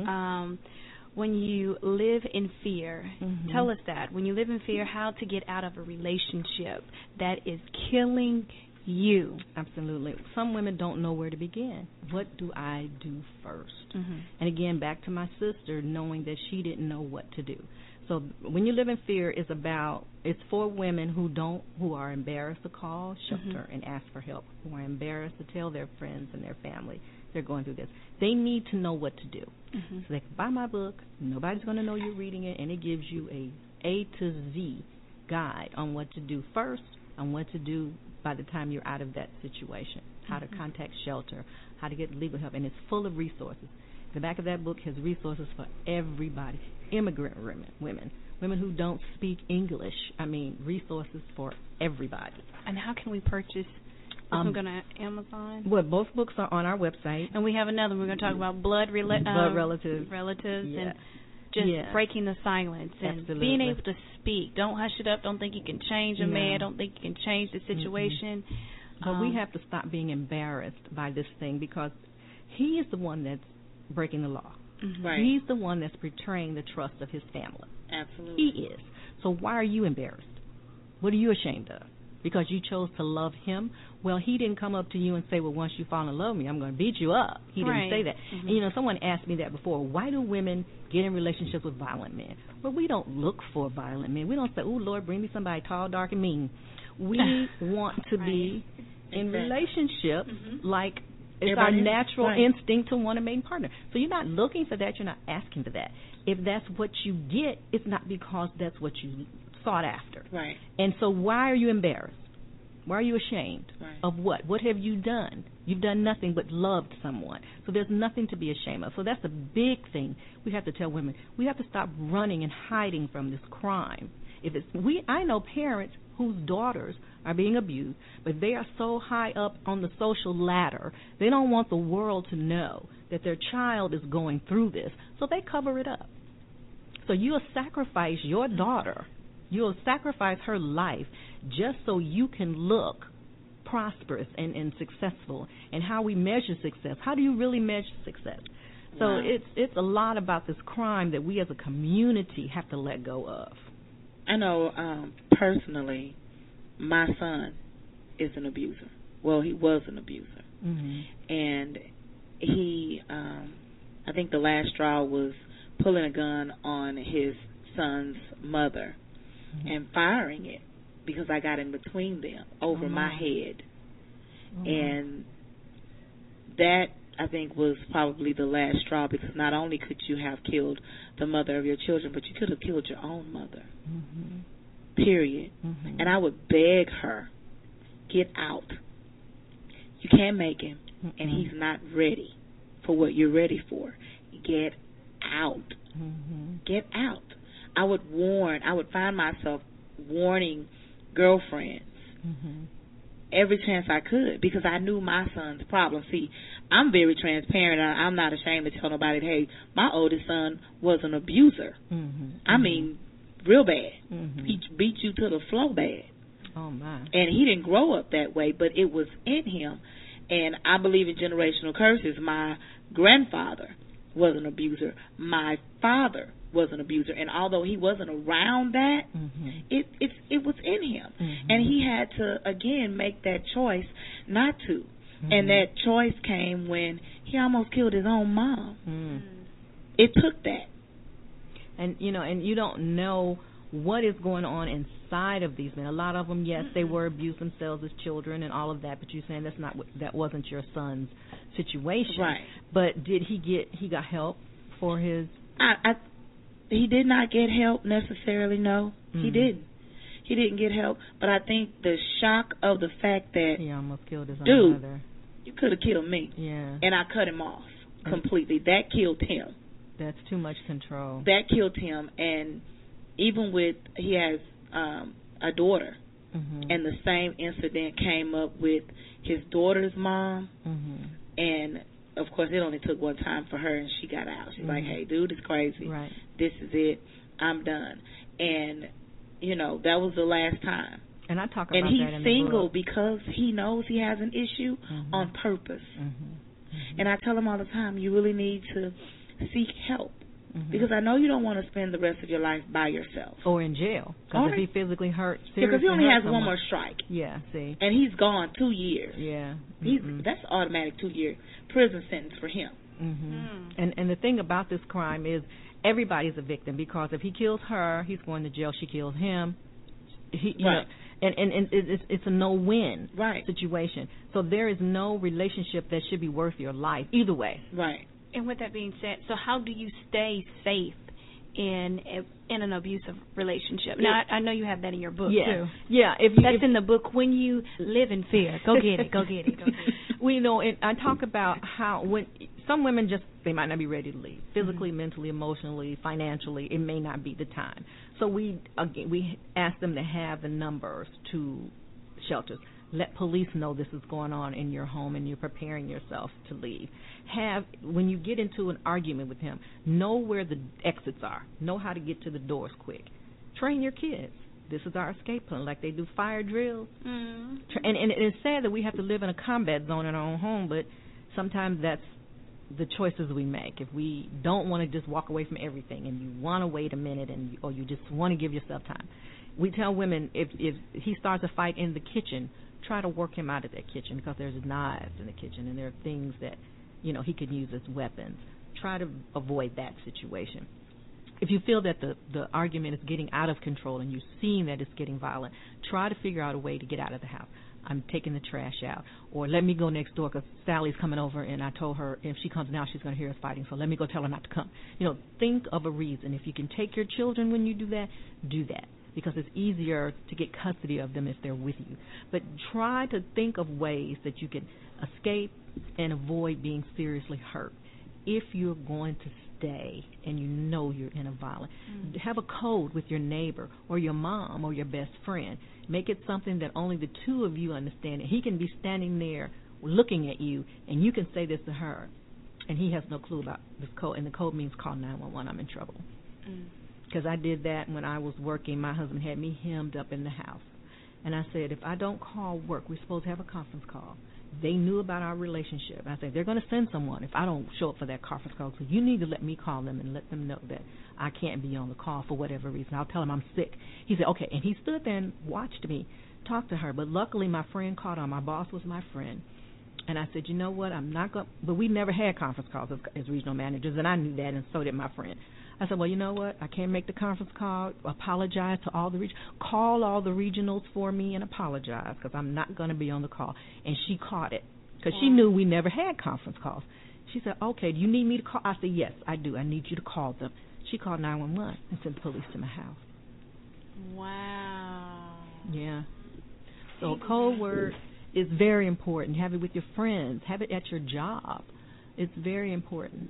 When You Live in Fear. Tell us that. When you live in fear, how to get out of a relationship that is killing you. Absolutely. Some women don't know where to begin. What do I do first? And again, back to my sister, knowing that she didn't know what to do. So When You Live in Fear is it's for women who are embarrassed to call shelter and ask for help, who are embarrassed to tell their friends and their family they're going through this. They need to know what to do. So they can buy my book. Nobody's going to know you're reading it, and it gives you A to Z guide on what to do first, on what to do by the time you're out of that situation, how to contact shelter, how to get legal help, and it's full of resources. The back of that book has resources for everybody, immigrant women who don't speak English. I mean, resources for everybody. And how can we purchase? I'm going to Amazon. Well, both books are on our website. And we have another. We're going to talk about blood relatives and just breaking the silence and being able to speak. Don't hush it up. Don't think you can change a man. Don't think you can change the situation. But we have to stop being embarrassed by this thing because he is the one that's breaking the law. Right. He's the one that's betraying the trust of his family. Absolutely. He is. So why are you embarrassed? What are you ashamed of? Because you chose to love him? Well, he didn't come up to you and say, well, once you fall in love with me, I'm going to beat you up. He didn't say that. And, someone asked me that before. Why do women get in relationships with violent men? Well, we don't look for violent men. We don't say, oh, Lord, bring me somebody tall, dark, and mean. We want to be in relationship like it's our natural instinct to want a mating partner. So you're not looking for that. You're not asking for that. If that's what you get, it's not because that's what you sought after. Right. And so why are you embarrassed? Why are you ashamed of what? What have you done? You've done nothing but loved someone. So there's nothing to be ashamed of. So that's a big thing we have to tell women. We have to stop running and hiding from this crime. I know parents whose daughters are being abused, but they are so high up on the social ladder, they don't want the world to know that their child is going through this, so they cover it up. So you'll sacrifice your daughter You'll sacrifice her life just so you can look prosperous and successful. And how we measure success. How do you really measure success? So Wow. it's a lot about this crime that we as a community have to let go of. I know personally, my son is an abuser. Well, he was an abuser. Mm-hmm. And he, I think the last straw was pulling a gun on his son's mother and firing it because I got in between them over my head. And that, I think, was probably the last straw, because not only could you have killed the mother of your children, but you could have killed your own mother. Period. And I would beg her, get out. You can't make him, and he's not ready for what you're ready for. Get out. Get out. I would find myself warning girlfriends every chance I could, because I knew my son's problem. See, I'm very transparent. I'm not ashamed to tell nobody, hey, my oldest son was an abuser. I mean, real bad. He beat you to the floor bad. Oh, my. And he didn't grow up that way, but it was in him. And I believe in generational curses. My grandfather was an abuser. My father was an abuser. And although he wasn't around that, it was in him. And he had to, again, make that choice not to. And that choice came when he almost killed his own mom. It took that. And, and you don't know what is going on inside of these men. A lot of them, yes, they were abused themselves as children and all of that, but you're saying that wasn't your son's situation. Right. But did he got help for his... He did not get help necessarily, no. He didn't. He didn't get help, but I think the shock of the fact that... He almost killed his own mother. You could have killed me. Yeah. And I cut him off completely. That killed him. That's too much control. That killed him. And even with, he has a daughter, and the same incident came up with his daughter's mom, and of course it only took one time for her, and she got out. She's like, hey, dude, it's crazy. Right. This is it. I'm done. And, that was the last time. And I talk about that in the book. And he's single book. because he knows he has an issue on purpose. And I tell him all the time, you really need to seek help. Because I know you don't want to spend the rest of your life by yourself. Or in jail. Because if he physically hurt, because he only has one more strike. Yeah, see. And he's gone 2 years. Yeah. That's automatic 2-year prison sentence for him. And the thing about this crime is everybody's a victim, because if he kills her, he's going to jail. She kills him. Right. And it's a no-win situation. So there is no relationship that should be worth your life either way. Right. And with that being said, so how do you stay safe in an abusive relationship? Now, I know you have that in your book, too. Yeah. That's in the book, When You Live in Fear. Go get it. Go get it. Go get it. Well, I talk about how when some women they might not be ready to leave. Physically, mentally, emotionally, financially, it may not be the time. So we ask them to have the numbers to shelters. Let police know this is going on in your home and you're preparing yourself to leave. When you get into an argument with him, know where the exits are. Know how to get to the doors quick. Train your kids. This is our escape plan, like they do fire drills. And it's sad that we have to live in a combat zone in our own home, but sometimes that's the choices we make. If we don't want to just walk away from everything and you want to wait a minute or you just want to give yourself time, we tell women if he starts a fight in the kitchen, try to work him out of that kitchen, because there's knives in the kitchen and there are things that he could use as weapons. Try to avoid that situation. If you feel that the argument is getting out of control and you're seeing that it's getting violent, try to figure out a way to get out of the house. I'm taking the trash out, or let me go next door because Sally's coming over and I told her if she comes now she's going to hear us fighting, so let me go tell her not to come. Think of a reason. If you can take your children when you do that, do that, because it's easier to get custody of them if they're with you. But try to think of ways that you can escape and avoid being seriously hurt. If you're going to stay and you're in a violent, have a code with your neighbor or your mom or your best friend. Make it something that only the two of you understand. He can be standing there looking at you, and you can say this to her, and he has no clue about this code, and the code means call 911, I'm in trouble. because I did that when I was working. My husband had me hemmed up in the house. And I said, if I don't call work, we're supposed to have a conference call. They knew about our relationship. I said, they're going to send someone if I don't show up for that conference call. So you need to let me call them and let them know that I can't be on the call for whatever reason. I'll tell them I'm sick. He said, okay. And he stood there and watched me talk to her. But luckily, my friend caught on. My boss was my friend. And I said, you know what, I'm not going to, but we never had conference calls as regional managers, and I knew that, and so did my friend. I said, well, you know what, I can't make the conference call, apologize to all the call all the regionals for me and apologize, because I'm not going to be on the call. And she caught it, because she knew we never had conference calls. She said, okay, do you need me to call? I said, yes, I do. I need you to call them. She called 911 and sent the police to my house. Wow. Yeah. So code word is very important. Have it with your friends. Have it at your job. It's very important.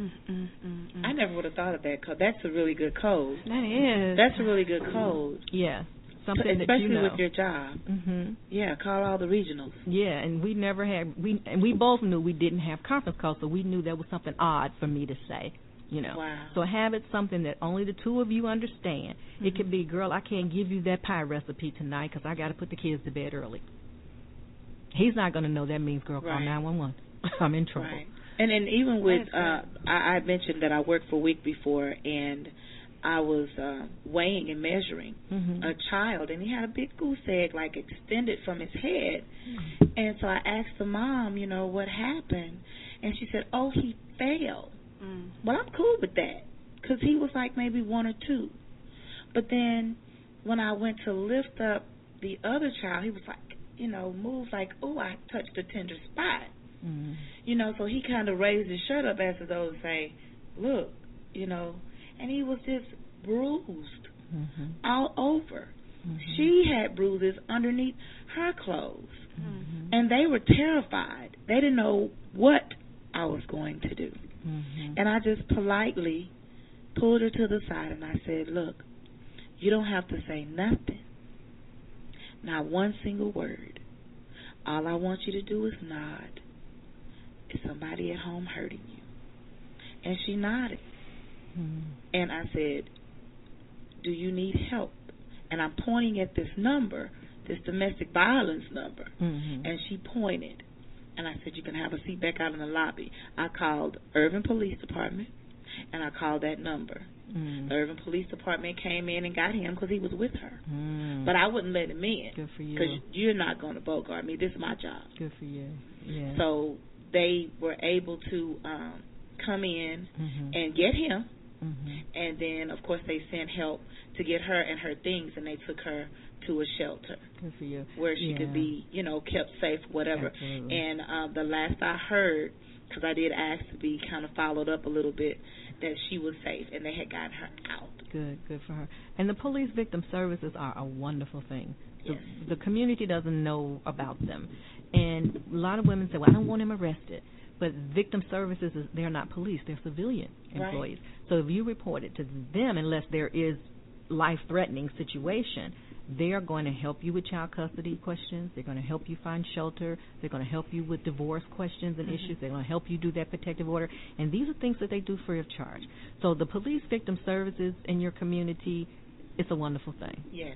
I never would have thought of that code. That's a really good code. That is. That's a really good code. Yeah. Something especially that you know. with your job. Yeah, call all the regionals. Yeah, and we never had, we both knew we didn't have conference calls, so we knew that was something odd for me to say. You know, wow. So have it something that only the two of you understand. It could be, girl, I can't give you that pie recipe tonight because I got to put the kids to bed early. He's not going to know that means, girl, call 911. I'm in trouble. Right. And even with, I mentioned that I worked for a week before, and I was weighing and measuring a child, and he had a big goose egg, like, extended from his head. And so I asked the mom, you know, what happened, and she said, oh, he fell. Well, I'm cool with that, because he was like maybe 1 or 2. But then when I went to lift up the other child, he was like, you know, moved like, oh, I touched a tender spot. You know, so he kind of raised his shirt up as though to say, look, you know, and he was just bruised all over. She had bruises underneath her clothes, and they were terrified. They didn't know what I was going to do. And I just politely pulled her to the side, and I said, look, you don't have to say nothing, not one single word. All I want you to do is nod. Is somebody at home hurting you? And she nodded. And I said, do you need help? And I'm pointing at this number, this domestic violence number. And she pointed. And I said, you can have a seat back out in the lobby. I called Irving Police Department, and I called that number. The Irving Police Department came in and got him because he was with her. But I wouldn't let him in. Good for you. Because you're not going to bogart me. This is my job. Good for you. Yeah. So they were able to come in and get him. And then, of course, they sent help to get her and her things, and they took her to a shelter. Good for you. Where she could be, you know, kept safe, whatever. Absolutely. And the last I heard, because I did ask to be kind of followed up a little bit, that she was safe, and they had gotten her out. Good for her. And the police victim services are a wonderful thing. Yes. The community doesn't know about them. And a lot of women say, well, I don't want him arrested. But victim services, they're not police. They're civilian employees. Right. So if you report it to them, unless there is life-threatening situation, they are going to help you with child custody questions. They're going to help you find shelter. They're going to help you with divorce questions and issues. They're going to help you do that protective order. And these are things that they do free of charge. So the police victim services in your community, it's a wonderful thing. Yes.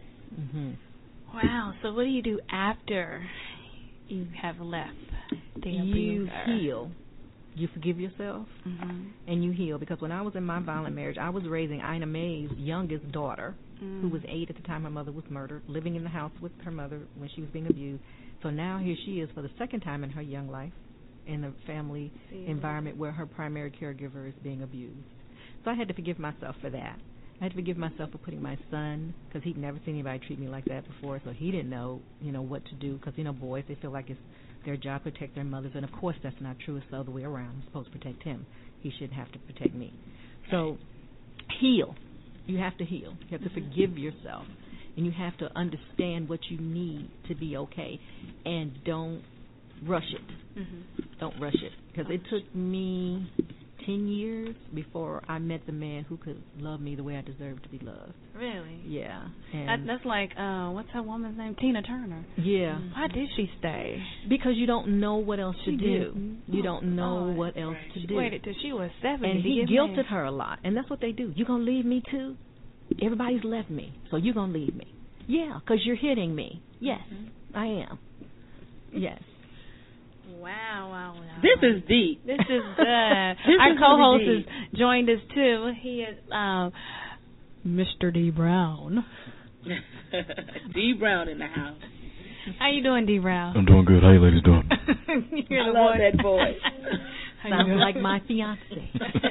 Wow. So what do you do after you have left the abuser? You heal. You forgive yourself, and you heal. Because when I was in my violent marriage, I was raising Ina May's youngest daughter, who was 8 at the time her mother was murdered, living in the house with her mother when she was being abused. So now here she is for the second time in her young life in a family environment where her primary caregiver is being abused. So I had to forgive myself for that. I had to forgive myself for putting my son, because he'd never seen anybody treat me like that before, so he didn't know, what to do. Because, boys, they feel like it's their job to protect their mothers, and of course that's not true. It's the other way around. I'm supposed to protect him. He shouldn't have to protect me. So heal. You have to heal. You have to forgive yourself, and you have to understand what you need to be okay, and don't rush it. Don't rush it, because it took me 10 years before I met the man who could love me the way I deserved to be loved. Really? Yeah. That's like, what's that woman's name? Tina Turner. Yeah. Why did she stay? Because you don't know what else to do. Didn't. You don't know what else to do. She waited till she was 70. And he guilted her a lot. And that's what they do. You going to leave me too? everybody's left me, so you're going to leave me. Yeah, because you're hitting me. Yes, I am. Yes. Wow. This is deep. This is good. Our co-host has joined us, too. He is Mr. D. Brown. D. Brown in the house. How you doing, D. Brown? I'm doing good. How you ladies doing? I love that voice. Sounds like my fiance.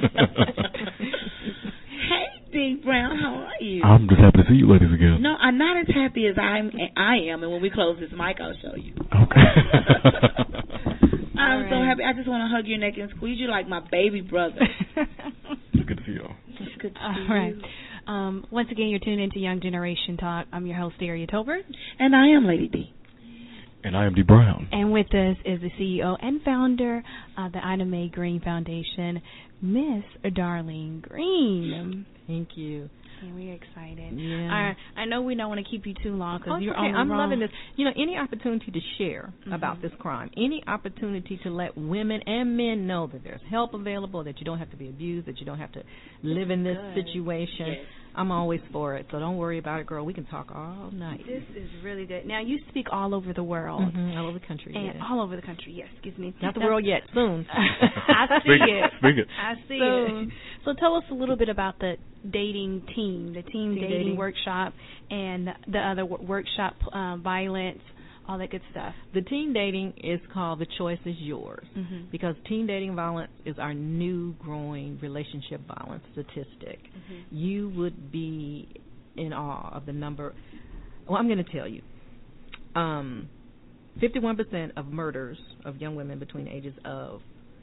Hey, D. Brown, how are you? I'm just happy to see you ladies again. No, I'm not as happy as I am, and when we close this mic, I'll show you. Okay. I'm so happy. I just want to hug your neck and squeeze you like my baby brother. It's good to see y'all. It's good to see All right. Once again, you're tuned into Young Generation Talk. I'm your host, Daria Tolbert. And I am Lady D. And I am D. Brown. And with us is the CEO and founder of the Ida Mae Green Foundation, Miss Darlene Green. Thank you. And we're excited. Yeah. I know we don't want to keep you too long because you're okay. on the I'm road. loving this. You know, any opportunity to share about this crime, any opportunity to let women and men know that there's help available, that you don't have to be abused, that you don't have to live in this situation. Yes. I'm always for it, so don't worry about it, girl. We can talk all night. This is really good. Now, you speak all over the world. All over the country, And all over the country, yes, excuse me. Not the world yet, soon. I see it. Speak it. I see Soon. it. So tell us a little bit about the dating team, the team dating workshop, and the other workshop, violence, all that good stuff. The teen dating is called The Choice Is Yours because teen dating violence is our new growing relationship violence statistic. You would be in awe of the number. Well, I'm going to tell you. 51% of murders of young women between the ages of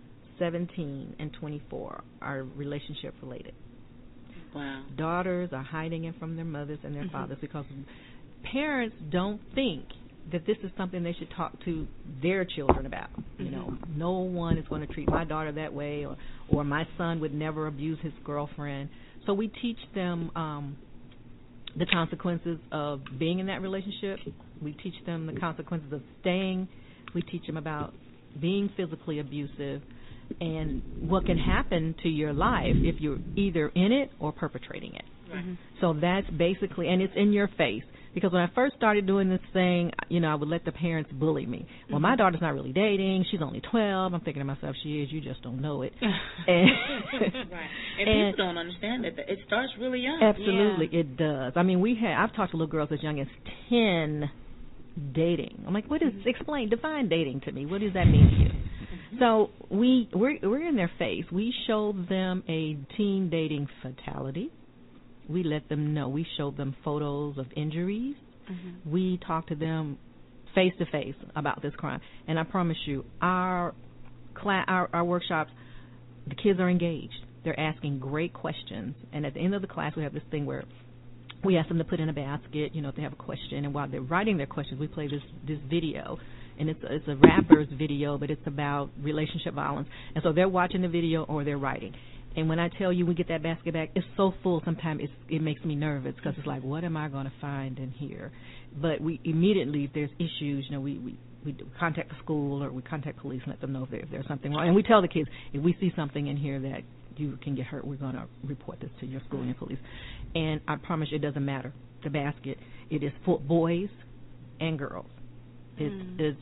17 and 24 are relationship related. Wow. Daughters are hiding it from their mothers and their fathers because parents don't think that this is something they should talk to their children about. You know, no one is going to treat my daughter that way, or my son would never abuse his girlfriend. So we teach them the consequences of being in that relationship. We teach them the consequences of staying. We teach them about being physically abusive and what can happen to your life if you're either in it or perpetrating it. So that's basically, and it's in your face. Because when I first started doing this thing, you know, I would let the parents bully me. Well, my daughter's not really dating. She's only 12. I'm thinking to myself, she is. You just don't know it. And people don't understand that. It starts really young. Absolutely, it does. I mean, I've talked to little girls as young as 10 dating. I'm like, define dating to me. What does that mean to you? So we're in their face. We show them a teen dating fatality. We let them know. We show them photos of injuries. We talk to them face to face about this crime. And I promise you, our workshops, the kids are engaged. They're asking great questions. And at the end of the class, we have this thing where we ask them to put in a basket, you know, if they have a question. And while they're writing their questions, we play this video. And it's a rapper's video, but it's about relationship violence. And so they're watching the video or they're writing. And when I tell you we get that basket back, it's so full sometimes it makes me nervous because it's like, what am I going to find in here? But we immediately, if there's issues, you know, we contact the school or we contact police and let them know if there's something wrong. And we tell the kids, if we see something in here that you can get hurt, we're going to report this to your school and your police. And I promise you, it doesn't matter. The basket, it is for boys and girls. It's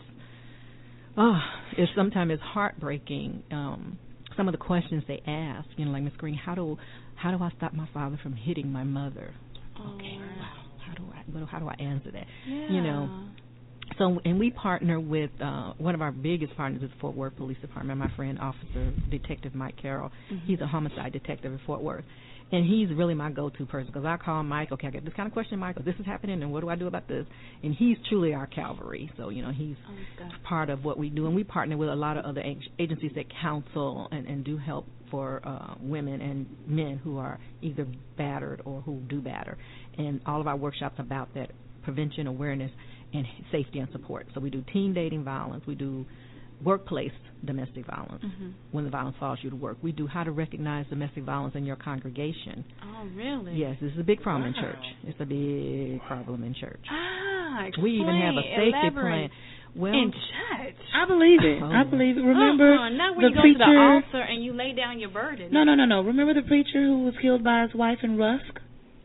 sometimes it's heartbreaking. Some of the questions they ask, you know, like, Miss Green, how do I stop my father from hitting my mother? Okay, wow. How do I answer that? Yeah. You know. So, and we partner with one of our biggest partners is Fort Worth Police Department. My friend, Officer Detective Mike Carroll. He's a homicide detective in Fort Worth. And he's really my go-to person because I call Mike, okay, I get this kind of question, Mike, this is happening, and what do I do about this? And he's truly our cavalry. So, you know, he's part of what we do. And we partner with a lot of other agencies that counsel and do help for women and men who are either battered or who do batter. And all of our workshops are about that prevention, awareness, and safety and support. So we do teen dating violence. We do workplace domestic violence when the violence follows you to work. We do how to recognize domestic violence in your congregation. Oh, really? Yes, this is a big problem in church. It's a big problem in church. Explain, we even have a safety plan. Well, in church. I believe it. I believe it. Remember not when the you go preacher, to the altar and you lay down your burden. No. Remember the preacher who was killed by his wife in Rusk? Oh,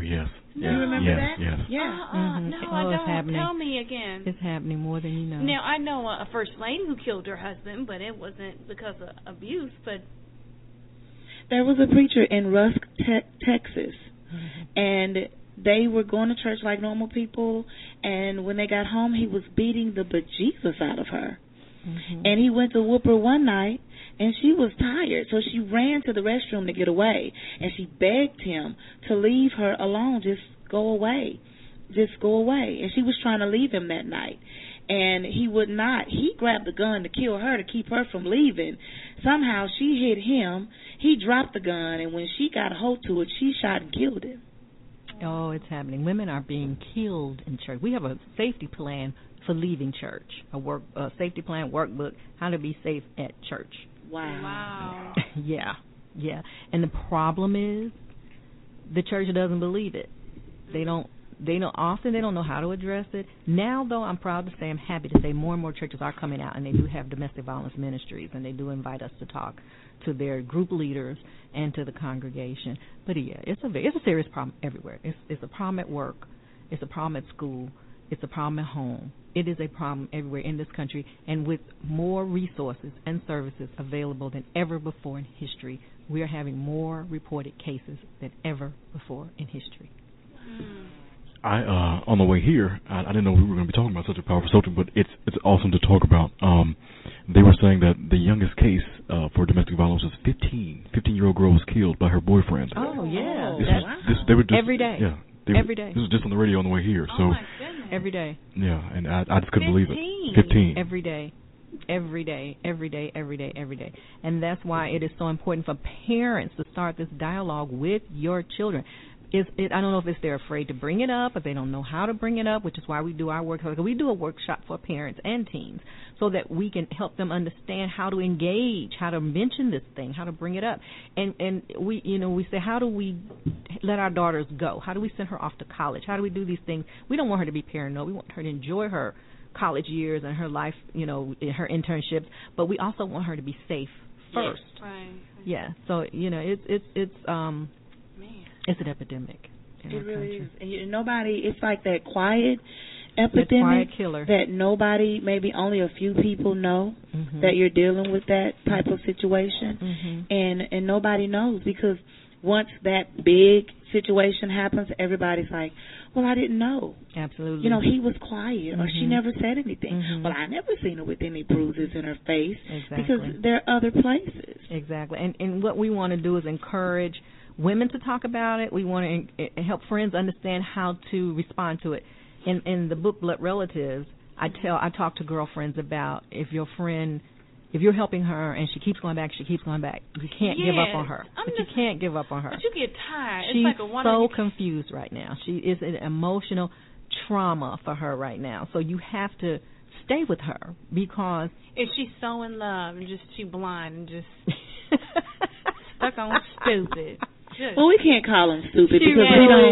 yes. Do you remember that? Yes. Yeah. No, I don't. It's happening. Tell me again. It's happening more than you know. Now, I know a first lady who killed her husband, but it wasn't because of abuse. But there was a preacher in Rusk, Texas, and they were going to church like normal people, and when they got home, he was beating the bejesus out of her. And he went to whoop her one night, and she was tired, so she ran to the restroom to get away, and she begged him to leave her alone, just go away, and she was trying to leave him that night, and he would not. He grabbed the gun to kill her to keep her from leaving. Somehow she hit him, he dropped the gun, and when she got a hold to it, she shot and killed him. Oh, it's happening. Women are being killed in church. We have a safety plan for leaving church, a safety plan workbook, how to be safe at church. Wow. Yeah. And the problem is the church doesn't believe it. They don't know how to address it. Now, though, I'm proud to say, I'm happy to say more and more churches are coming out, and they do have domestic violence ministries, and they do invite us to talk to their group leaders and to the congregation. But yeah, it's a serious problem everywhere. It's a problem at work. It's a problem at school. It's a problem at home. It is a problem everywhere in this country, and with more resources and services available than ever before in history, we are having more reported cases than ever before in history. On the way here, I didn't know we were going to be talking about such a powerful subject, but it's awesome to talk about. They were saying that the youngest case for domestic violence was 15-year-old girl was killed by her boyfriend. Oh, yeah. They were just, every day. Yeah. Every day. This was just on the radio on the way here. So, oh, my goodness. Every day. Yeah, and I just couldn't believe it. 15. Every day. And that's why it is so important for parents to start this dialogue with your children. I don't know if they're afraid to bring it up, if they don't know how to bring it up, which is why we do our work. We do a workshop for parents and teens so that we can help them understand how to engage, how to mention this thing, how to bring it up. And we say, how do we let our daughters go? How do we send her off to college? How do we do these things? We don't want her to be paranoid. We want her to enjoy her college years and her life, her internships, but we also want her to be safe first. Yes. Right. Yeah. So, it's an epidemic in our really country. Is. And it's like that quiet epidemic, that quiet killer that nobody, maybe only a few people know that you're dealing with that type of situation, and nobody knows, because once that big situation happens, everybody's like, well, I didn't know. Absolutely. He was quiet, or she never said anything. Well, I never seen her with any bruises in her face. Exactly. Because there are other places. Exactly. And what we want to do is encourage women to talk about it. We want to help friends understand how to respond to it. In the book Blood Relatives, I talk to girlfriends about if you're helping her and she keeps going back, you can't give up on her. You can't give up on her. But you get tired. She's it's like so confused right now. She is an emotional trauma for her right now. So you have to stay with her, because if she's so in love and she blind and just stuck on stupid. Well, we can't call them stupid because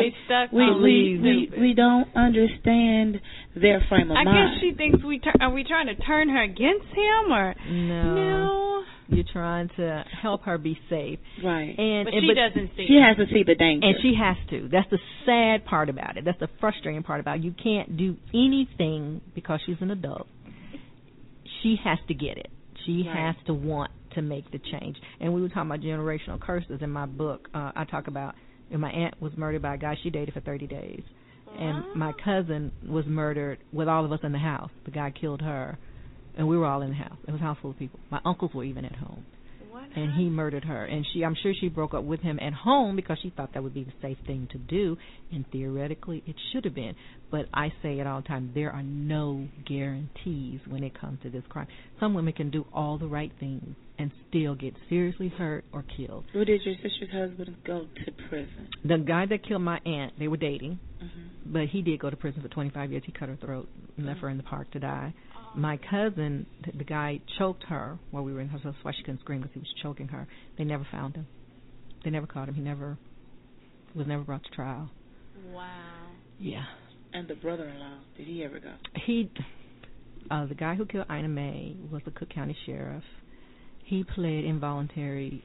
we don't understand their frame of mind. I guess she thinks are we trying to turn her against him, or no? You're trying to help her be safe, right? But she doesn't see. She has to see the danger, and she has to. That's the sad part about it. That's the frustrating part about it. You can't do anything because she's an adult. She has to get it. She has to want to make the change. And we were talking about generational curses in my book. I talk about my aunt was murdered by a guy she dated for 30 days. And my cousin was murdered with all of us in the house. The guy killed her, and we were all in the house. It was a house full of people. My uncles were even at home. And he murdered her. And I'm sure she broke up with him at home because she thought that would be the safe thing to do. And theoretically, it should have been. But I say it all the time, there are no guarantees when it comes to this crime. Some women can do all the right things and still get seriously hurt or killed. Who did your sister's husband go to prison? The guy that killed my aunt, they were dating. But he did go to prison for 25 years. He cut her throat and left her in the park to die. My cousin, the guy choked her while we were in her house. That's why she couldn't scream, because he was choking her. They never found him. They never caught him. He was never brought to trial. Wow. Yeah. And the brother-in-law, did he ever go? The guy who killed Ina Mae was the Cook County sheriff. He pled involuntary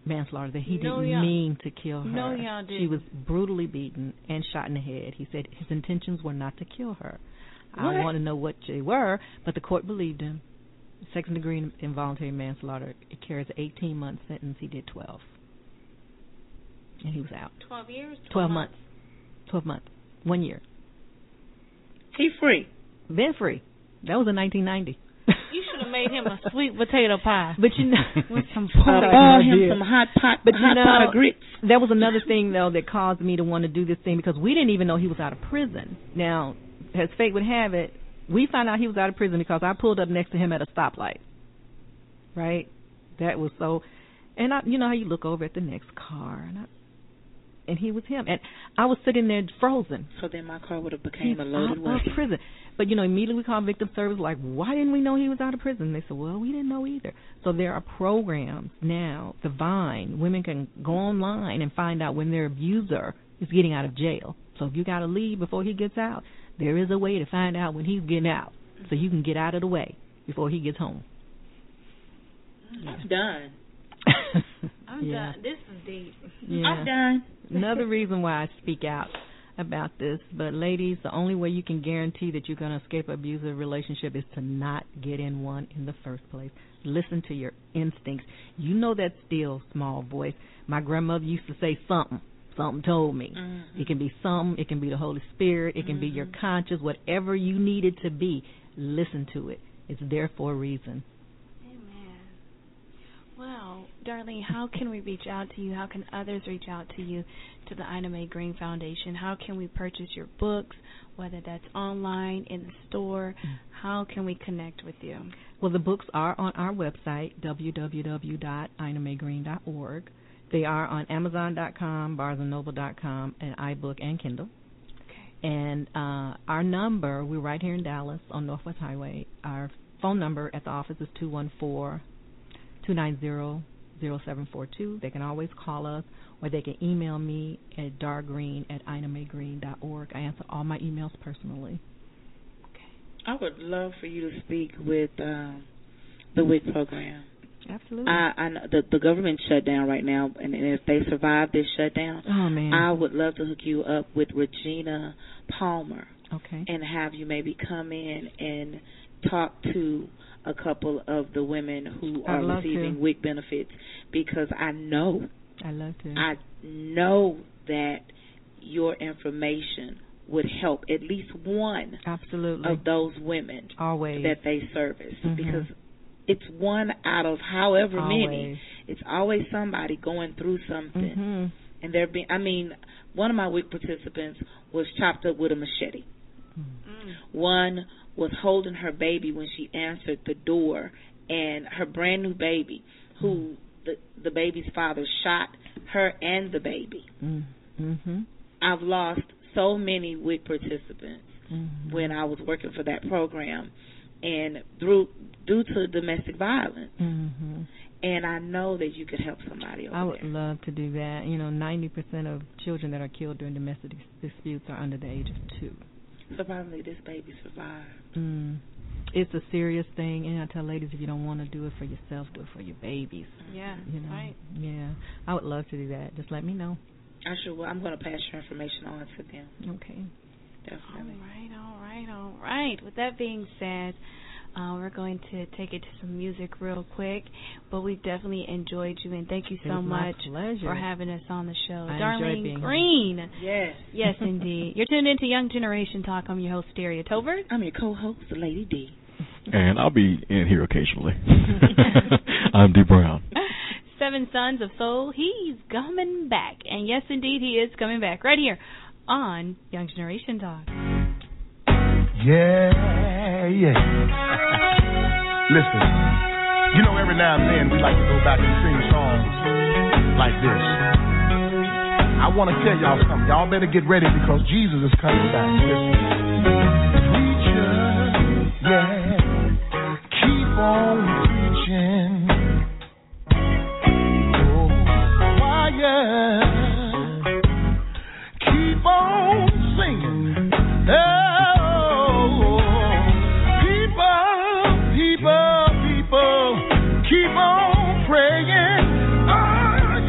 manslaughter, that he didn't mean to kill her. No, y'all didn't. She was brutally beaten and shot in the head. He said his intentions were not to kill her. I want to know what they were, but the court believed him. Second-degree involuntary manslaughter, it carries an 18-month sentence. He did 12. And he was out. 12 years? 12 months. 12 months. 1 year. He free. Been free. That was in 1990. You should have made him a sweet potato pie. But you know, with some ball him some hot pot of grits. That was another thing, though, that caused me to want to do this thing, because we didn't even know he was out of prison. Now, as fate would have it, we found out he was out of prison because I pulled up next to him at a stoplight. Right? That was so... And you know how you look over at the next car, and he was him. And I was sitting there frozen. So then my car would have became a loaded weapon. Out of prison. But, you know, immediately we called victim service, like, why didn't we know he was out of prison? They said, well, we didn't know either. So there are programs now, the Vine. Women can go online and find out when their abuser is getting out of jail. So if you got to leave before he gets out, there is a way to find out when he's getting out, so you can get out of the way before he gets home. I'm done. I'm done. This is deep. Yeah. I'm done. Another reason why I speak out about this, but ladies, the only way you can guarantee that you're going to escape an abusive relationship is to not get in one in the first place. Listen to your instincts. You know that still small voice. My grandmother used to say something told me. Mm-hmm. It can be something, it can be the Holy Spirit, it can be your conscience, whatever you need it to be. Listen to it. It's there for a reason. Well, Darlene, how can we reach out to you? How can others reach out to you, to the Ina Mae Green Foundation? How can we purchase your books, whether that's online, in the store? How can we connect with you? Well, the books are on our website, www.inamaegreen.org. They are on Amazon.com, BarnesandNoble.com, and iBook and Kindle. Okay. And our number, we're right here in Dallas on Northwest Highway. Our phone number at the office is 214-290-0742. They can always call us, or they can email me at dargreen@inamaegreen.org. I answer all my emails personally. Okay. I would love for you to speak with the WIC program. Absolutely. I know the government shut down right now, and if they survive this shutdown, I would love to hook you up with Regina Palmer. Okay. And have you maybe come in and talk to a couple of the women who are receiving WIC benefits, because I know that your information would help at least one of those women that they service, because it's one out of however many. It's always somebody going through something. And one of my WIC participants was chopped up with a machete. One was holding her baby when she answered the door, and her brand new baby, who the baby's father shot her and the baby. I've lost so many WIC participants when I was working for that program, and due to domestic violence. And I know that you could help somebody over there. I would love to do that. 90% of children that are killed during domestic disputes are under the age of 2. Surprisingly, this baby survived. It's a serious thing, and I tell ladies, if you don't want to do it for yourself, do it for your babies. Yeah, right. Yeah, I would love to do that. Just let me know. I sure will. I'm going to pass your information on to them. Okay. Definitely. All right. With that being said, we're going to take it to some music real quick, but we definitely enjoyed you, and thank you so much for having us on the show. Darlene Green. Yes. Yes, indeed. You're tuned into Young Generation Talk. I'm your host, Daria Tolbert. I'm your co-host, Lady D. And I'll be in here occasionally. I'm D. Brown. 7 Sons of Soul. He's coming back. And yes, indeed, he is coming back right here on Young Generation Talk. Yeah. Listen, every now and then we like to go back and sing songs like this. I want to tell y'all something. Y'all better get ready, because Jesus is coming back. Listen. Preacher, yeah, keep on preaching. Oh, choir, keep on singing. People, keep on praying.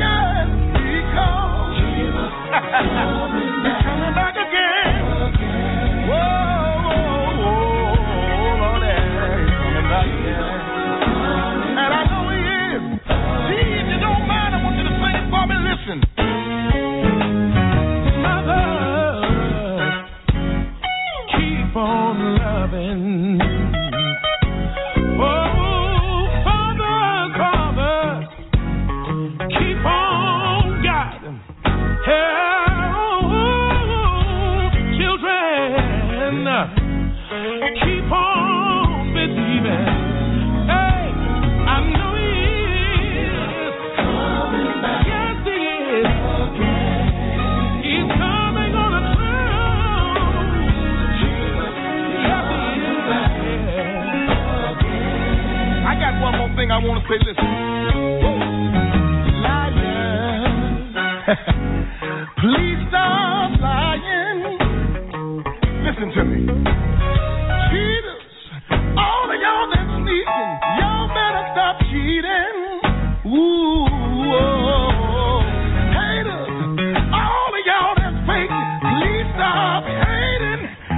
Please stop lying. Listen to me. Cheaters, all of y'all that's sneaking, y'all better stop cheating. Ooh, oh. Haters, all of y'all that's fake, please stop hating.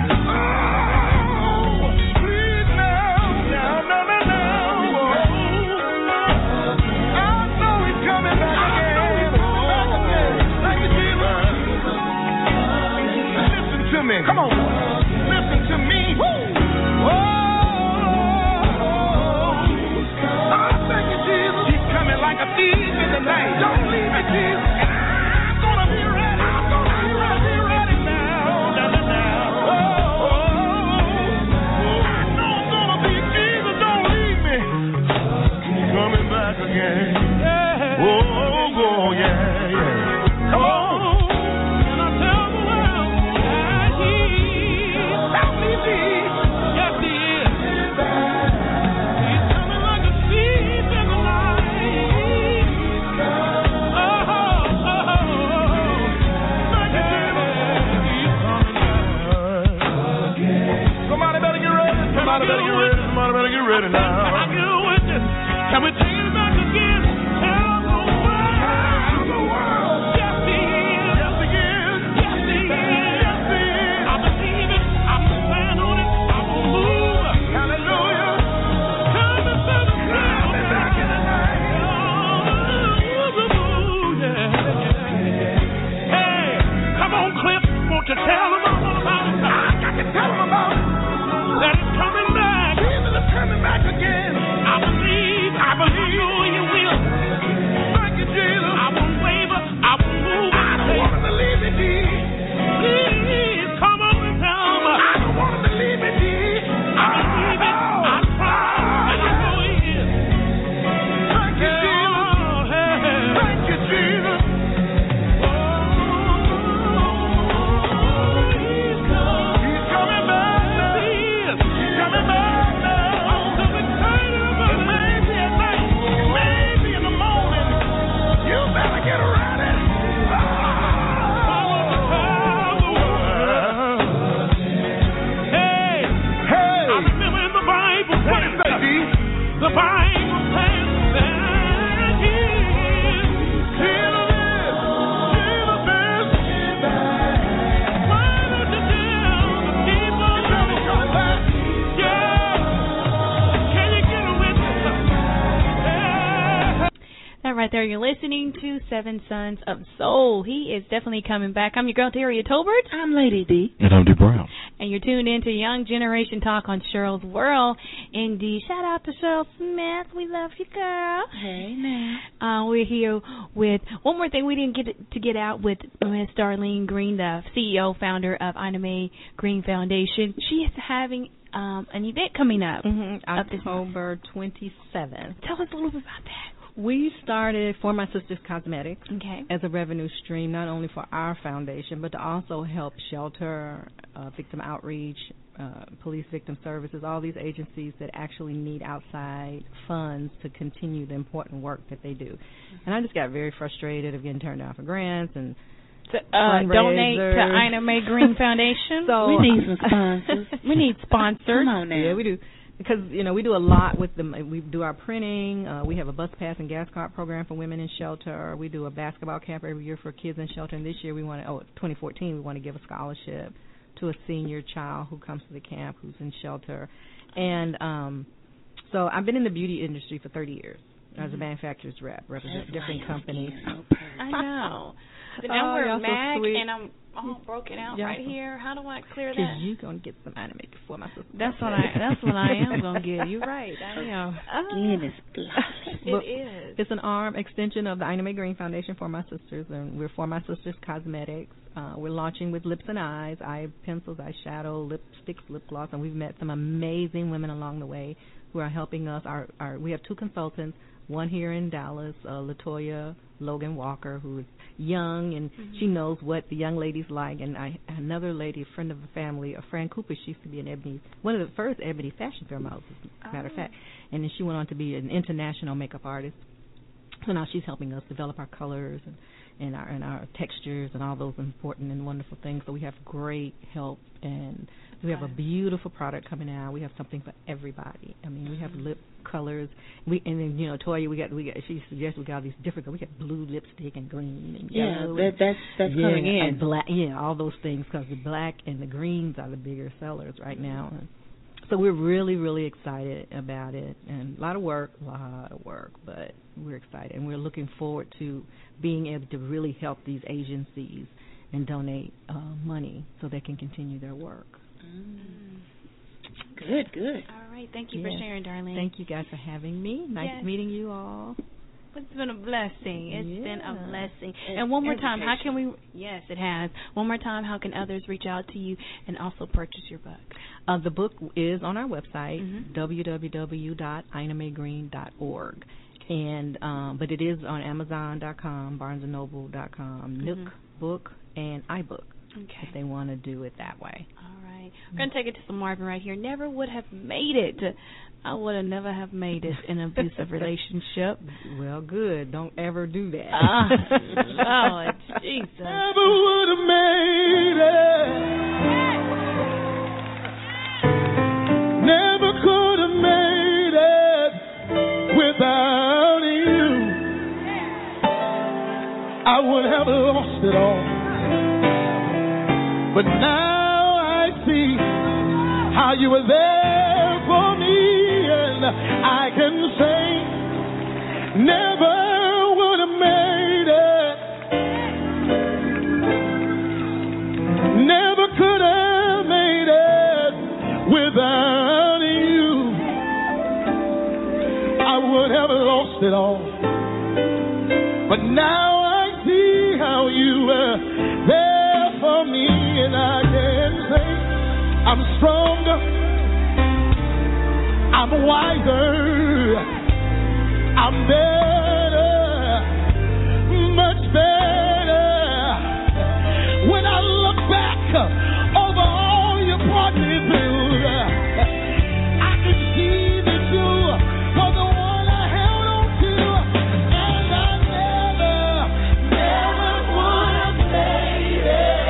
Oh, please now. I know he's coming back again. Thank you, Jesus. Listen to me. Come on. Listen to me. Woo. Thank you, Jesus. He's coming like a thief in the night. Don't leave me, Jesus. I'm gonna be ready. I'm gonna be ready now. I know I'm gonna be Jesus. Don't leave me. He's coming back again. Yeah. Oh, yeah. Come on. And I tell the world that He's found me. Yes, He is. He's coming like a thief in the night. Thank you, Jesus. He's coming back. Somebody better get ready. Somebody better get ready now. Can I get a witness? Can we take it back again? Tell the world. Yes, He is. Yes, He is. Yes, He is. Yes, He is. I believe it. I stand on it. I will move. Hallelujah. Coming back in the night. Hey, come on, Cliff. Won't you tell them all about it? I got to tell them about it. That it's coming back. Jesus is coming back again. I believe. I know you will. Thank you, Jesus. I won't waver. I won't move. I don't want to leave me, D. Please, come on and tell me. I don't want to leave me, D. I believe it. I try. And I know He is. Thank you, Jesus. Thank you, Jesus. He's coming back now. He's coming back now. I'm so excited about it. Maybe at night, maybe in the morning. You better get ready. Hey. I remember in the Bible. What did it say, D? The Bible says that He is. Jesus is. Why don't you tell the people? Come back. Yeah. Can you get a witness? Yeah. That right there, you're listening to Seven Sons of Soul. He is definitely coming back. I'm your girl, Terry Tolbert. I'm Lady D. And I'm Dee Brown. And you're tuned in to Young Generation Talk on Cheryl's World. Indeed. Shout out to Cheryl Smith. We love you, girl. Hey, now. We're here with one more thing we didn't get out with Miss Darlene Green, the CEO, founder of Ina Mae Green Foundation. She is having an event coming up. October 27th. Tell us a little bit about that. We started For My Sisters Cosmetics as a revenue stream, not only for our foundation, but to also help shelter, victim outreach, police victim services, all these agencies that actually need outside funds to continue the important work that they do. And I just got very frustrated of getting turned down for grants and donate to Ina Mae Green Foundation. So we need some sponsors. We need sponsors. Come on now. Yeah, we do. Because, we do a lot with them. We do our printing. We have a bus pass and gas card program for women in shelter. We do a basketball camp every year for kids in shelter. And this year 2014, we want to give a scholarship to a senior child who comes to the camp who's in shelter. And so I've been in the beauty industry for 30 years as a manufacturer's rep, represent different companies. I know. But now we're MAC, so and I'm all broken out right here. How do I clear that? Because you're going to get some anime for my sister. That's what I am going to get. You're right. I am. Skin is it is. It's an arm extension of the Ina Mae Green Foundation For My Sisters, and we're For My Sisters Cosmetics. We're launching with lips and eyes, eye pencils, eyeshadow, lipsticks, lip gloss, and we've met some amazing women along the way who are helping us. We have two consultants, one here in Dallas, LaToya Logan Walker, who is young, and she knows what the young ladies like, and another lady, a friend of the family, Fran Cooper. She used to be one of the first Ebony Fashion Fair models, as a matter of fact, and then she went on to be an international makeup artist. So now she's helping us develop our colors and our textures and all those important and wonderful things. So we have great help, and we have a beautiful product coming out. We have something for everybody. I mean, we have lip colors. And then Toya, we got. She suggested we got all these different. We got blue lipstick and green and yellow. That's coming in. And black. Yeah, all those things, because the black and the greens are the bigger sellers right now. So we're really, really excited about it, and a lot of work, but we're excited, and we're looking forward to being able to really help these agencies and donate money so they can continue their work. Good. All right, thank you for sharing, Darlene. Thank you guys for having me. Nice meeting you all. It's been a blessing. It's been a blessing. And one more time, how can we? Yes, it has. One more time, how can others reach out to you and also purchase your book? The book is on our website, www.inamgreen.org, and but it is on Amazon.com, BarnesandNoble.com, Nook Book, and iBook. Okay. If they want to do it that way. All right. We're going to take it to some Marvin right here. Never would have made it. I would have never have made it in an abusive relationship. Well, good. Don't ever do that. Oh, Jesus. Never would have made it. Never could have made it without you. I would have lost it all. But now I see how you were there for me, and I can say, never would have made it. Never could have made it without you. I would have lost it all. But now I see how you were there for me, and I can say I'm stronger, I'm wiser, I'm better, much better. When I look back over all you brought me through, I can see that you were the one I held on to, and I never would have made it.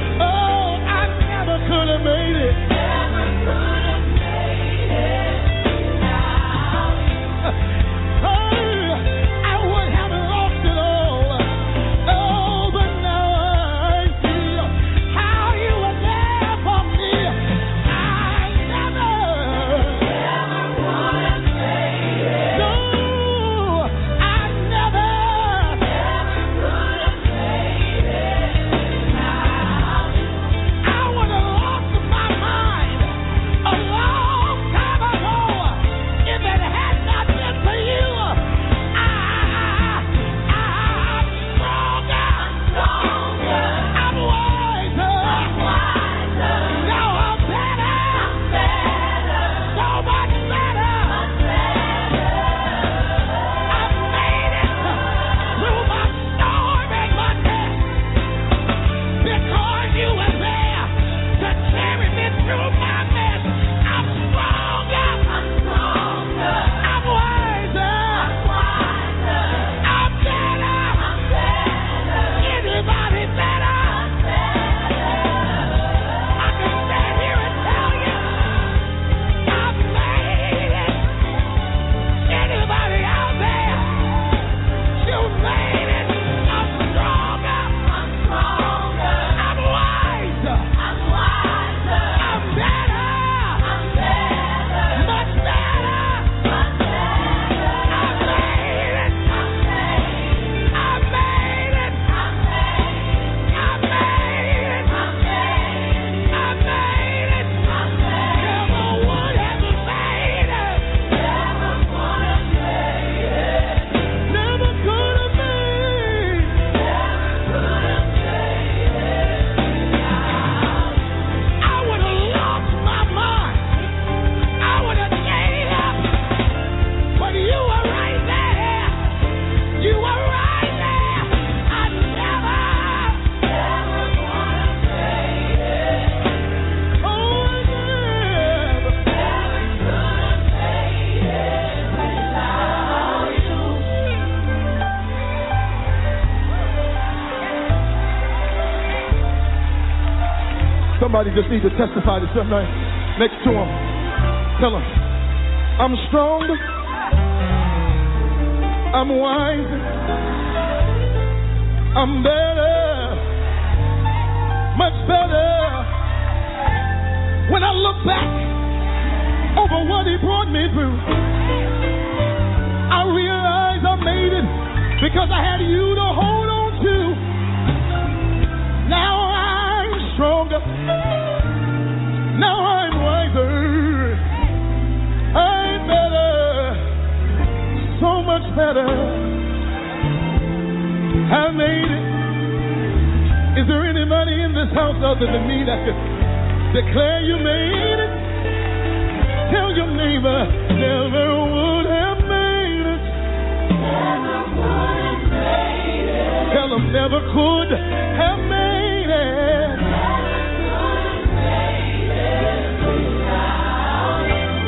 Could have made it. Never could have made it without you. Somebody just need to testify to somebody next to him. Tell him, I'm strong, I'm wise, I'm better, much better. When I look back over what he brought me through, I realize I made it because I had you to hold on to. Now I'm stronger. Now I'm wiser. I'm better. So much better. I made it. Is there anybody in this house other than me that could declare you made it? Tell your neighbor, never would have made it. Never would have made it. Tell them, never could have made it. Never could have made it without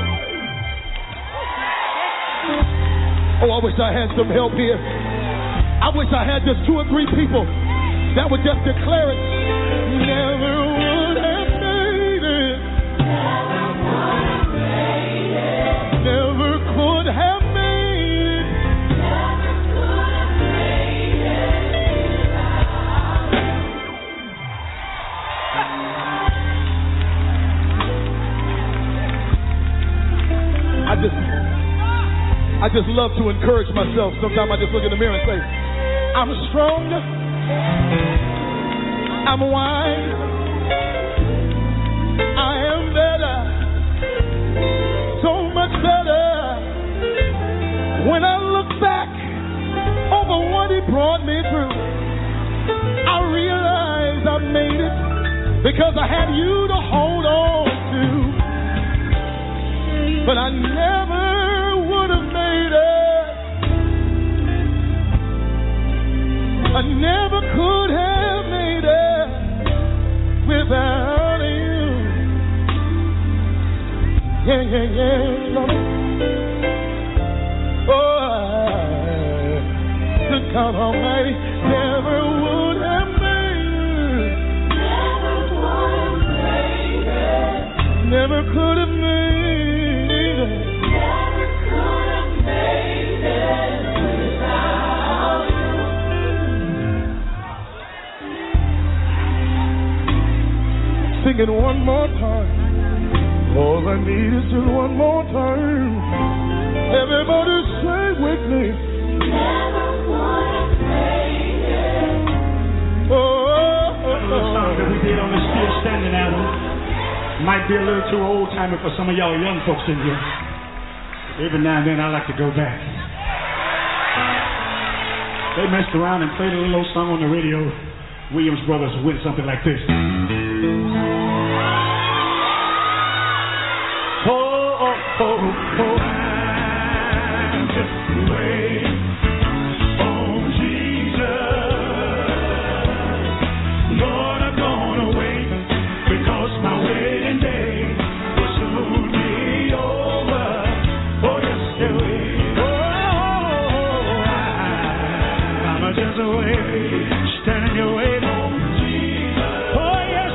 you. Oh, I wish I had some help here. I wish I had just 2 or 3 people that would just declare it. Never would have made it. Never would have made it. Never could have made it. Never could have made it without you. I just love to encourage myself. Sometimes I just look in the mirror and say, I'm strong, I'm wise, I am better, so much better. When I look back over what he brought me through, I realize I made it because I had you to hold on to. But I never would have made it. I never could have made it without you. Yeah, yeah, yeah. Oh, good God Almighty, never would have made it. Never would have made it. Never could have made it. Never could have made it without you. Sing it one more time. All I need is just one more time. Everybody say with me. Never would have made it. The song that we did on the Still Standing album might be a little too old timey for some of y'all young folks in here. Every now and then I like to go back. They messed around and played a little old song on the radio. Williams Brothers went something like this. I'm just waiting on Jesus. Lord, I'm gonna wait because my waiting day will soon be over. Oh, yes, it will. I'm just waiting, standing waiting on Jesus. Oh, yes,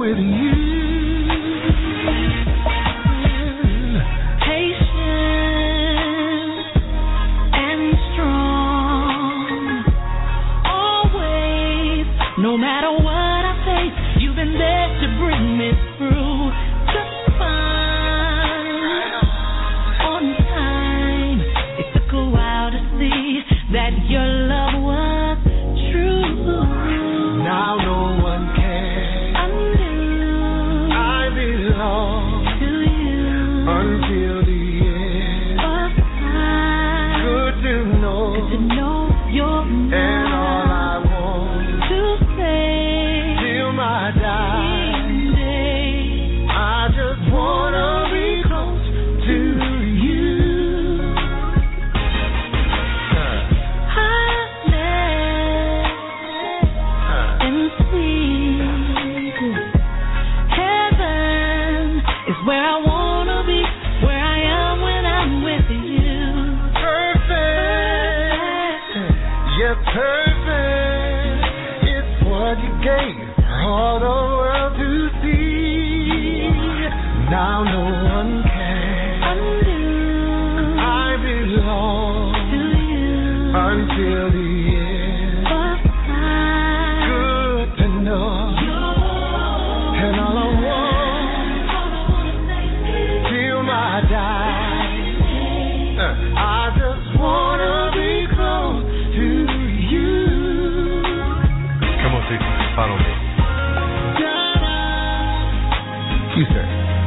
with you. Patient and strong, always, no matter what I face, you've been there to bring me through. Just fine, on time. It took a while to see that your love was true. Now no one can undo. I belong to you until the end of time. Good to know your mind. And all I want to say till my dying day, I just wanna be close to you. Where I wanna be, where I am when I'm with you. Perfect, yeah, perfect. It's what you gave all the world to see. Now no one can undo. I belong to you until the end of time. Good to know. And all I want I die. I just wanna be close to you. Come on, Stacey, follow me. You sir.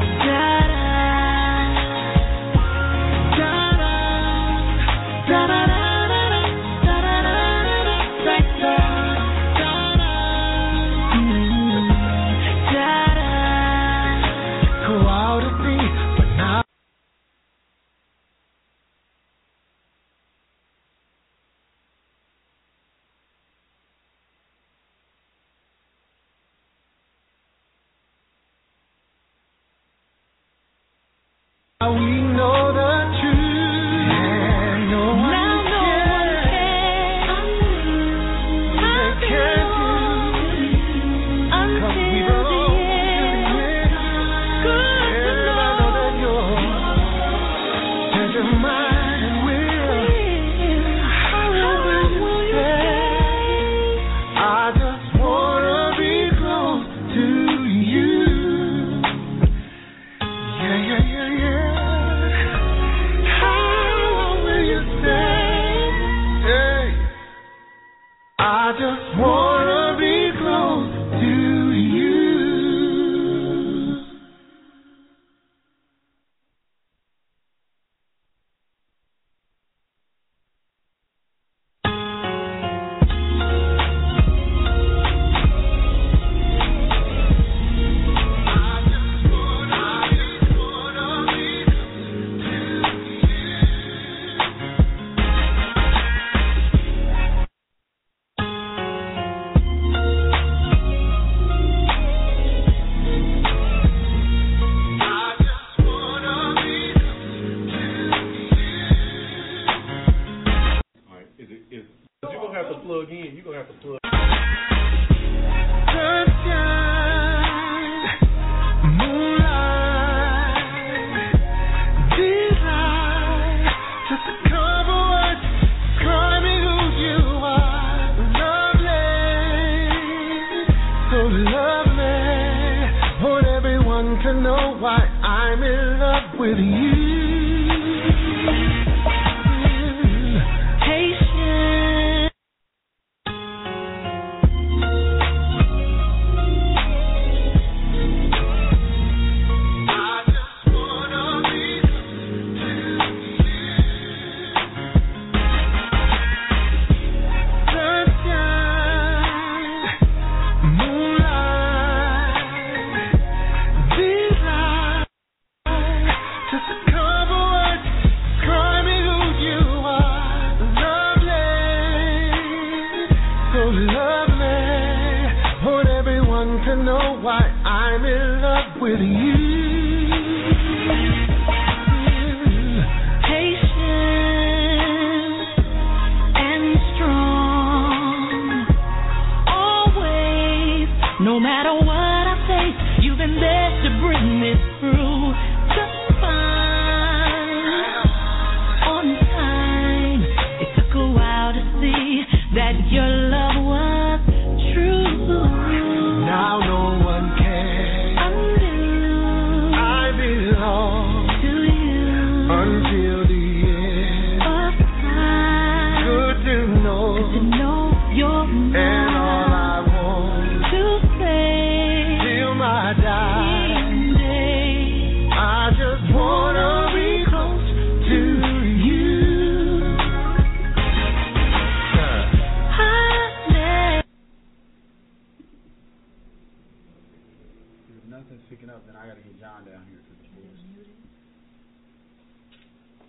Go out of me, but now. We know the truth, and no one can. They can't do until we belong to the end. And I know that you're your mind and will. How will you stay? I just wanna be close to you. Yeah, yeah, yeah, yeah. I just wanna be close to you. You're gonna have to plug in. You're gonna have to plug. Sunshine, moonlight, desire, just a couple words describing who you are. Lovely, so lovely. Want everyone to know why I'm in love with you. With you. No matter what I face, until the end of time. Good to know your mind. And all I want to say till my dying day, I just wanna be close to you. If nothing's picking up, then I gotta get John down here to the boys.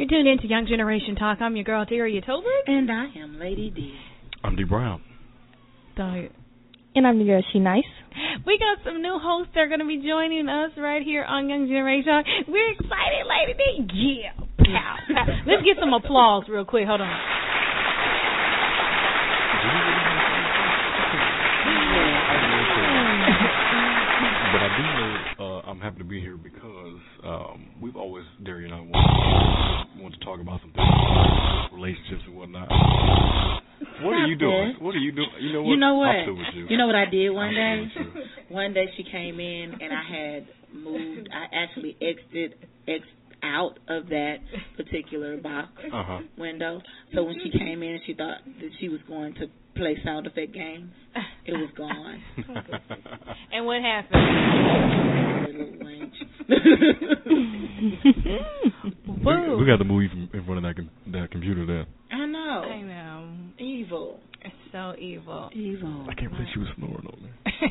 You're tuned in to Young Generation Talk. I'm your girl, Terry Tolbert. And I am Lady D. I'm D. Brown. And I'm the girl, She Nice. We got some new hosts that are going to be joining us right here on Young Generation. We're excited, Lady D. Yeah. Pow, pow. Let's get some applause real quick. Hold on. But I do know I'm happy to be here because we've always, Derry and I, want to talk about some things, relationships and whatnot. What are you doing? What are you doing? You know what? You know what? I'm still with you. You know what I did one day? One day she came in and I had moved. I actually exited out of that particular box window. So when she came in, she thought that she was going to play sound effect games. It was gone. And what happened? We got the movie in front of that computer there. I know. I know. Evil. It's so evil. Evil. I can't believe she was snoring on me.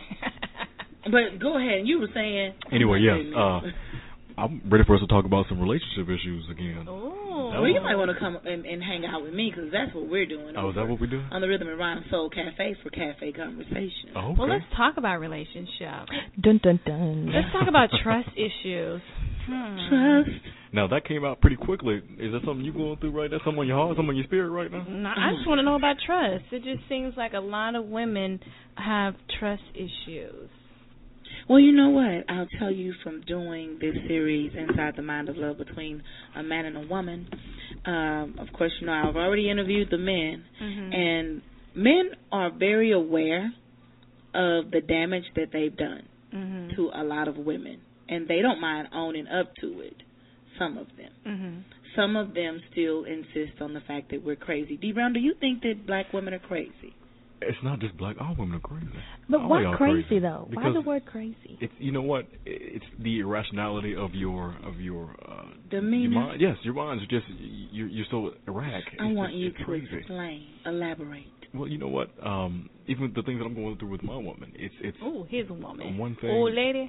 But go ahead. You were saying. Anyway, yes. I'm ready for us to talk about some relationship issues again. Oh. Well, you might want to come and hang out with me because that's what we're doing. Oh, is that what we do? On the Rhythm and Rhyme Soul Cafe for cafe conversation. Oh, okay. Well, let's talk about relationships. Dun, dun, dun. Let's talk about trust issues. Trust. Now, that came out pretty quickly. Is that something you're going through right now? Something on your heart? Something on your spirit right now? No, I just want to know about trust. It just seems like a lot of women have trust issues. Well, you know what? I'll tell you from doing this series, Inside the Mind of Love Between a Man and a Woman. Of course, you know, I've already interviewed the men, and men are very aware of the damage that they've done to a lot of women, and they don't mind owning up to it, some of them. Some of them still insist on the fact that we're crazy. D. Brown, do you think that black women are crazy? It's not just black. All women are crazy. But all why crazy though? Because why the word crazy? It's, you know what? It's the irrationality of your demeanor. Your mind. Yes, your mind's just you're so erratic. I want you to explain, elaborate. Well, you know what? Even the things that I'm going through with my woman, it's here's a woman. One thing. Old lady.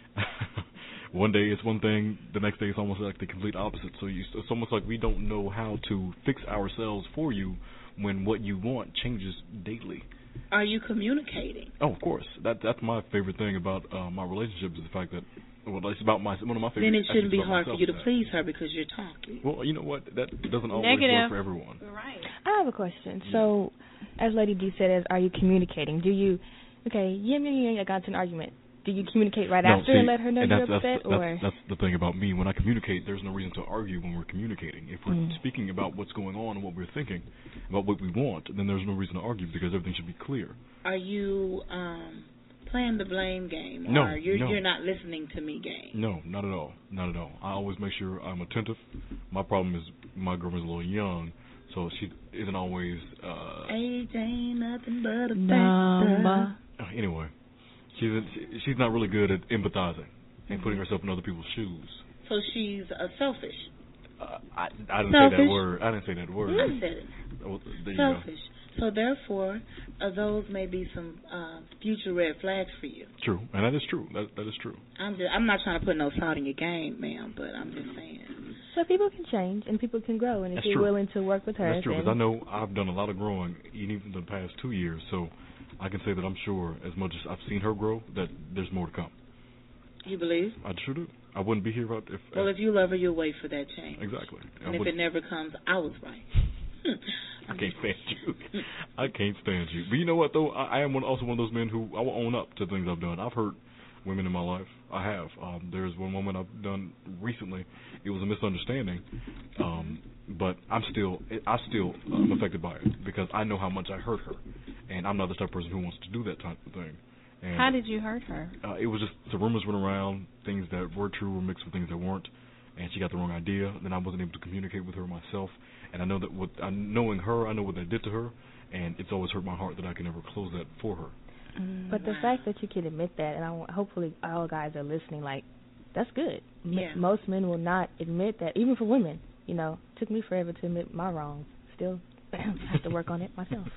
One day it's one thing, the next day it's almost like the complete opposite. So it's almost like we don't know how to fix ourselves for you when what you want changes daily. Are you communicating? Oh, of course. That's my favorite thing about my relationship is the fact that, well, it's about one of my favorite. Then it shouldn't be hard myself, for you to please her because you're talking. Well, you know what? That doesn't always work for everyone. Right. I have a question. So, as Lady D said, are you communicating? Do you, I got into an argument. Do you communicate right after and let her know you're upset? That's the thing about me. When I communicate, there's no reason to argue when we're communicating. If we're speaking about what's going on and what we're thinking, about what we want, then there's no reason to argue because everything should be clear. Are you playing the blame game? No, or you're not listening to me game? No, not at all. Not at all. I always make sure I'm attentive. My problem is my girlfriend's a little young, so she isn't always... age ain't nothing but a factor. Anyway. She's not really good at empathizing and putting herself in other people's shoes. So she's selfish. I didn't say that word. I said it. You said it. Selfish. So therefore, those may be some future red flags for you. True, and that is true. That is true. I'm not trying to put no salt in your game, ma'am, but I'm just saying. So people can change and people can grow, and if you're willing to work with her, that's true. Because I know I've done a lot of growing, even in the past 2 years. So I can say that I'm sure, as much as I've seen her grow, that there's more to come. You believe? I sure do. I wouldn't be here if... Well, if you love her, you'll wait for that change. Exactly. And if it never comes, I was right. I can't stand you. I can't stand you. But you know what, though? I am also one of those men who I will own up to things I've done. I've hurt women in my life. I have. There's one woman I've done recently. It was a misunderstanding. But I'm still affected by it because I know how much I hurt her. And I'm not the type of person who wants to do that type of thing. And how did you hurt her? It was just the rumors went around, things that were true were mixed with things that weren't, and she got the wrong idea. Then I wasn't able to communicate with her myself, and I know that knowing her, I know what that did to her, and it's always hurt my heart that I can never close that for her. But the fact that you can admit that, and hopefully all guys are listening, like, that's good. Yeah. Most men will not admit that, even for women. You know, it took me forever to admit my wrongs. Still have to work on it myself.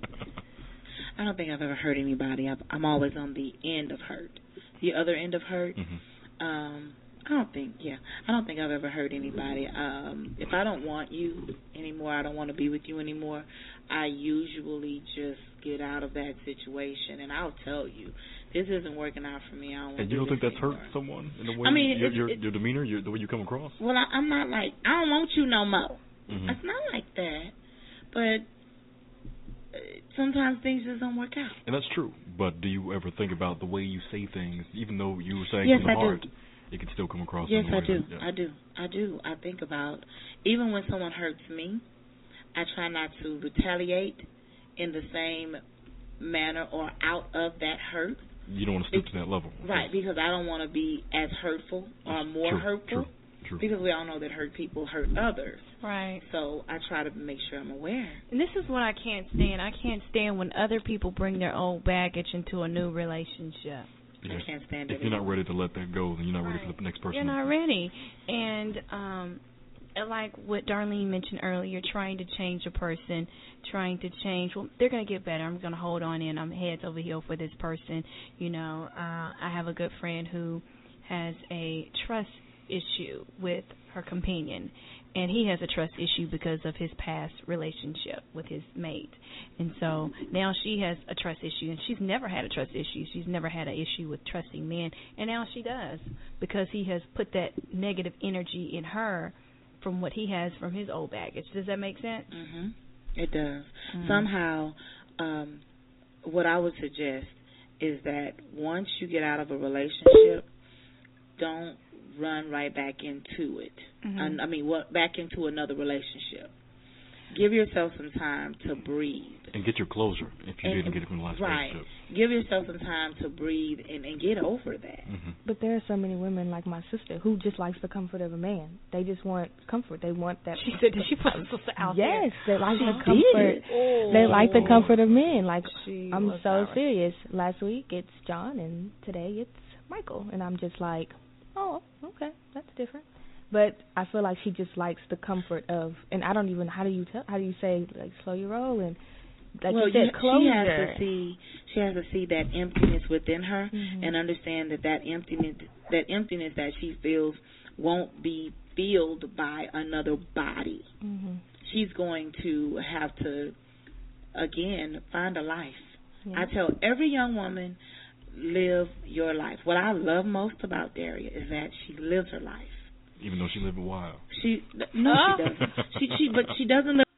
I don't think I've ever hurt anybody. I'm always on the end of hurt. The other end of hurt, I don't think I've ever hurt anybody. If I don't want you anymore, I don't want to be with you anymore, I usually just get out of that situation, and I'll tell you, this isn't working out for me. I don't want to. And you don't think that's anymore. hurt someone in the way? I mean, your demeanor, the way you come across. Well, I'm not like, I don't want you no more. Mm-hmm. It's not like that, but sometimes things just don't work out. And that's true. But do you ever think about the way you say things, even though you were saying yes, from the I heart? Do. It can still come across. Yes, in the way I do. that, I do. I think about, even when someone hurts me, I try not to retaliate in the same manner or out of that hurt. You don't want to stoop to that level. Right, because I don't want to be as hurtful or more true, hurtful. True. Because we all know that hurt people hurt others. Right. So I try to make sure I'm aware. And this is what I can't stand. I can't stand when other people bring their old baggage into a new relationship. Yeah. I can't stand it. If you're not ready to let that go, then you're not ready for the next person. You're not ready. And like what Darlene mentioned earlier, trying to change a person, trying to change. Well, they're going to get better. I'm going to hold on in. I'm heads over heels for this person. You know, I have a good friend who has a trust issue with her companion, and he has a trust issue because of his past relationship with his mate. And so now she has a trust issue, and she's never had a trust issue. She's never had an issue with trusting men, and now she does because he has put that negative energy in her from what he has from his old baggage. Does that make sense? Mm-hmm. It does. Mm-hmm. Somehow, what I would suggest is that once you get out of a relationship, don't run right back into it. Mm-hmm. Back into another relationship. Give yourself some time to breathe. And get your closure if you didn't get it from the last relationship. Give yourself some time to breathe and get over that. Mm-hmm. But there are so many women like my sister who just likes the comfort of a man. They just want comfort. They want that. She said that she put her sister out there. Yes, they like the comfort. They like the comfort of men. Like, I'm so serious. Last week it's John, and today it's Michael. And I'm just like, oh, okay, that's different. But I feel like she just likes the comfort of, and I don't even, how do you say, like, slow your roll, and like you said, closure. She has to see that emptiness within her, mm-hmm. and understand that emptiness that she feels won't be filled by another body. Mm-hmm. She's going to have to, again, find a life. Yeah. I tell every young woman, live your life. What I love most about Daria is that she lives her life. Even though she lived a while. She doesn't. But she doesn't live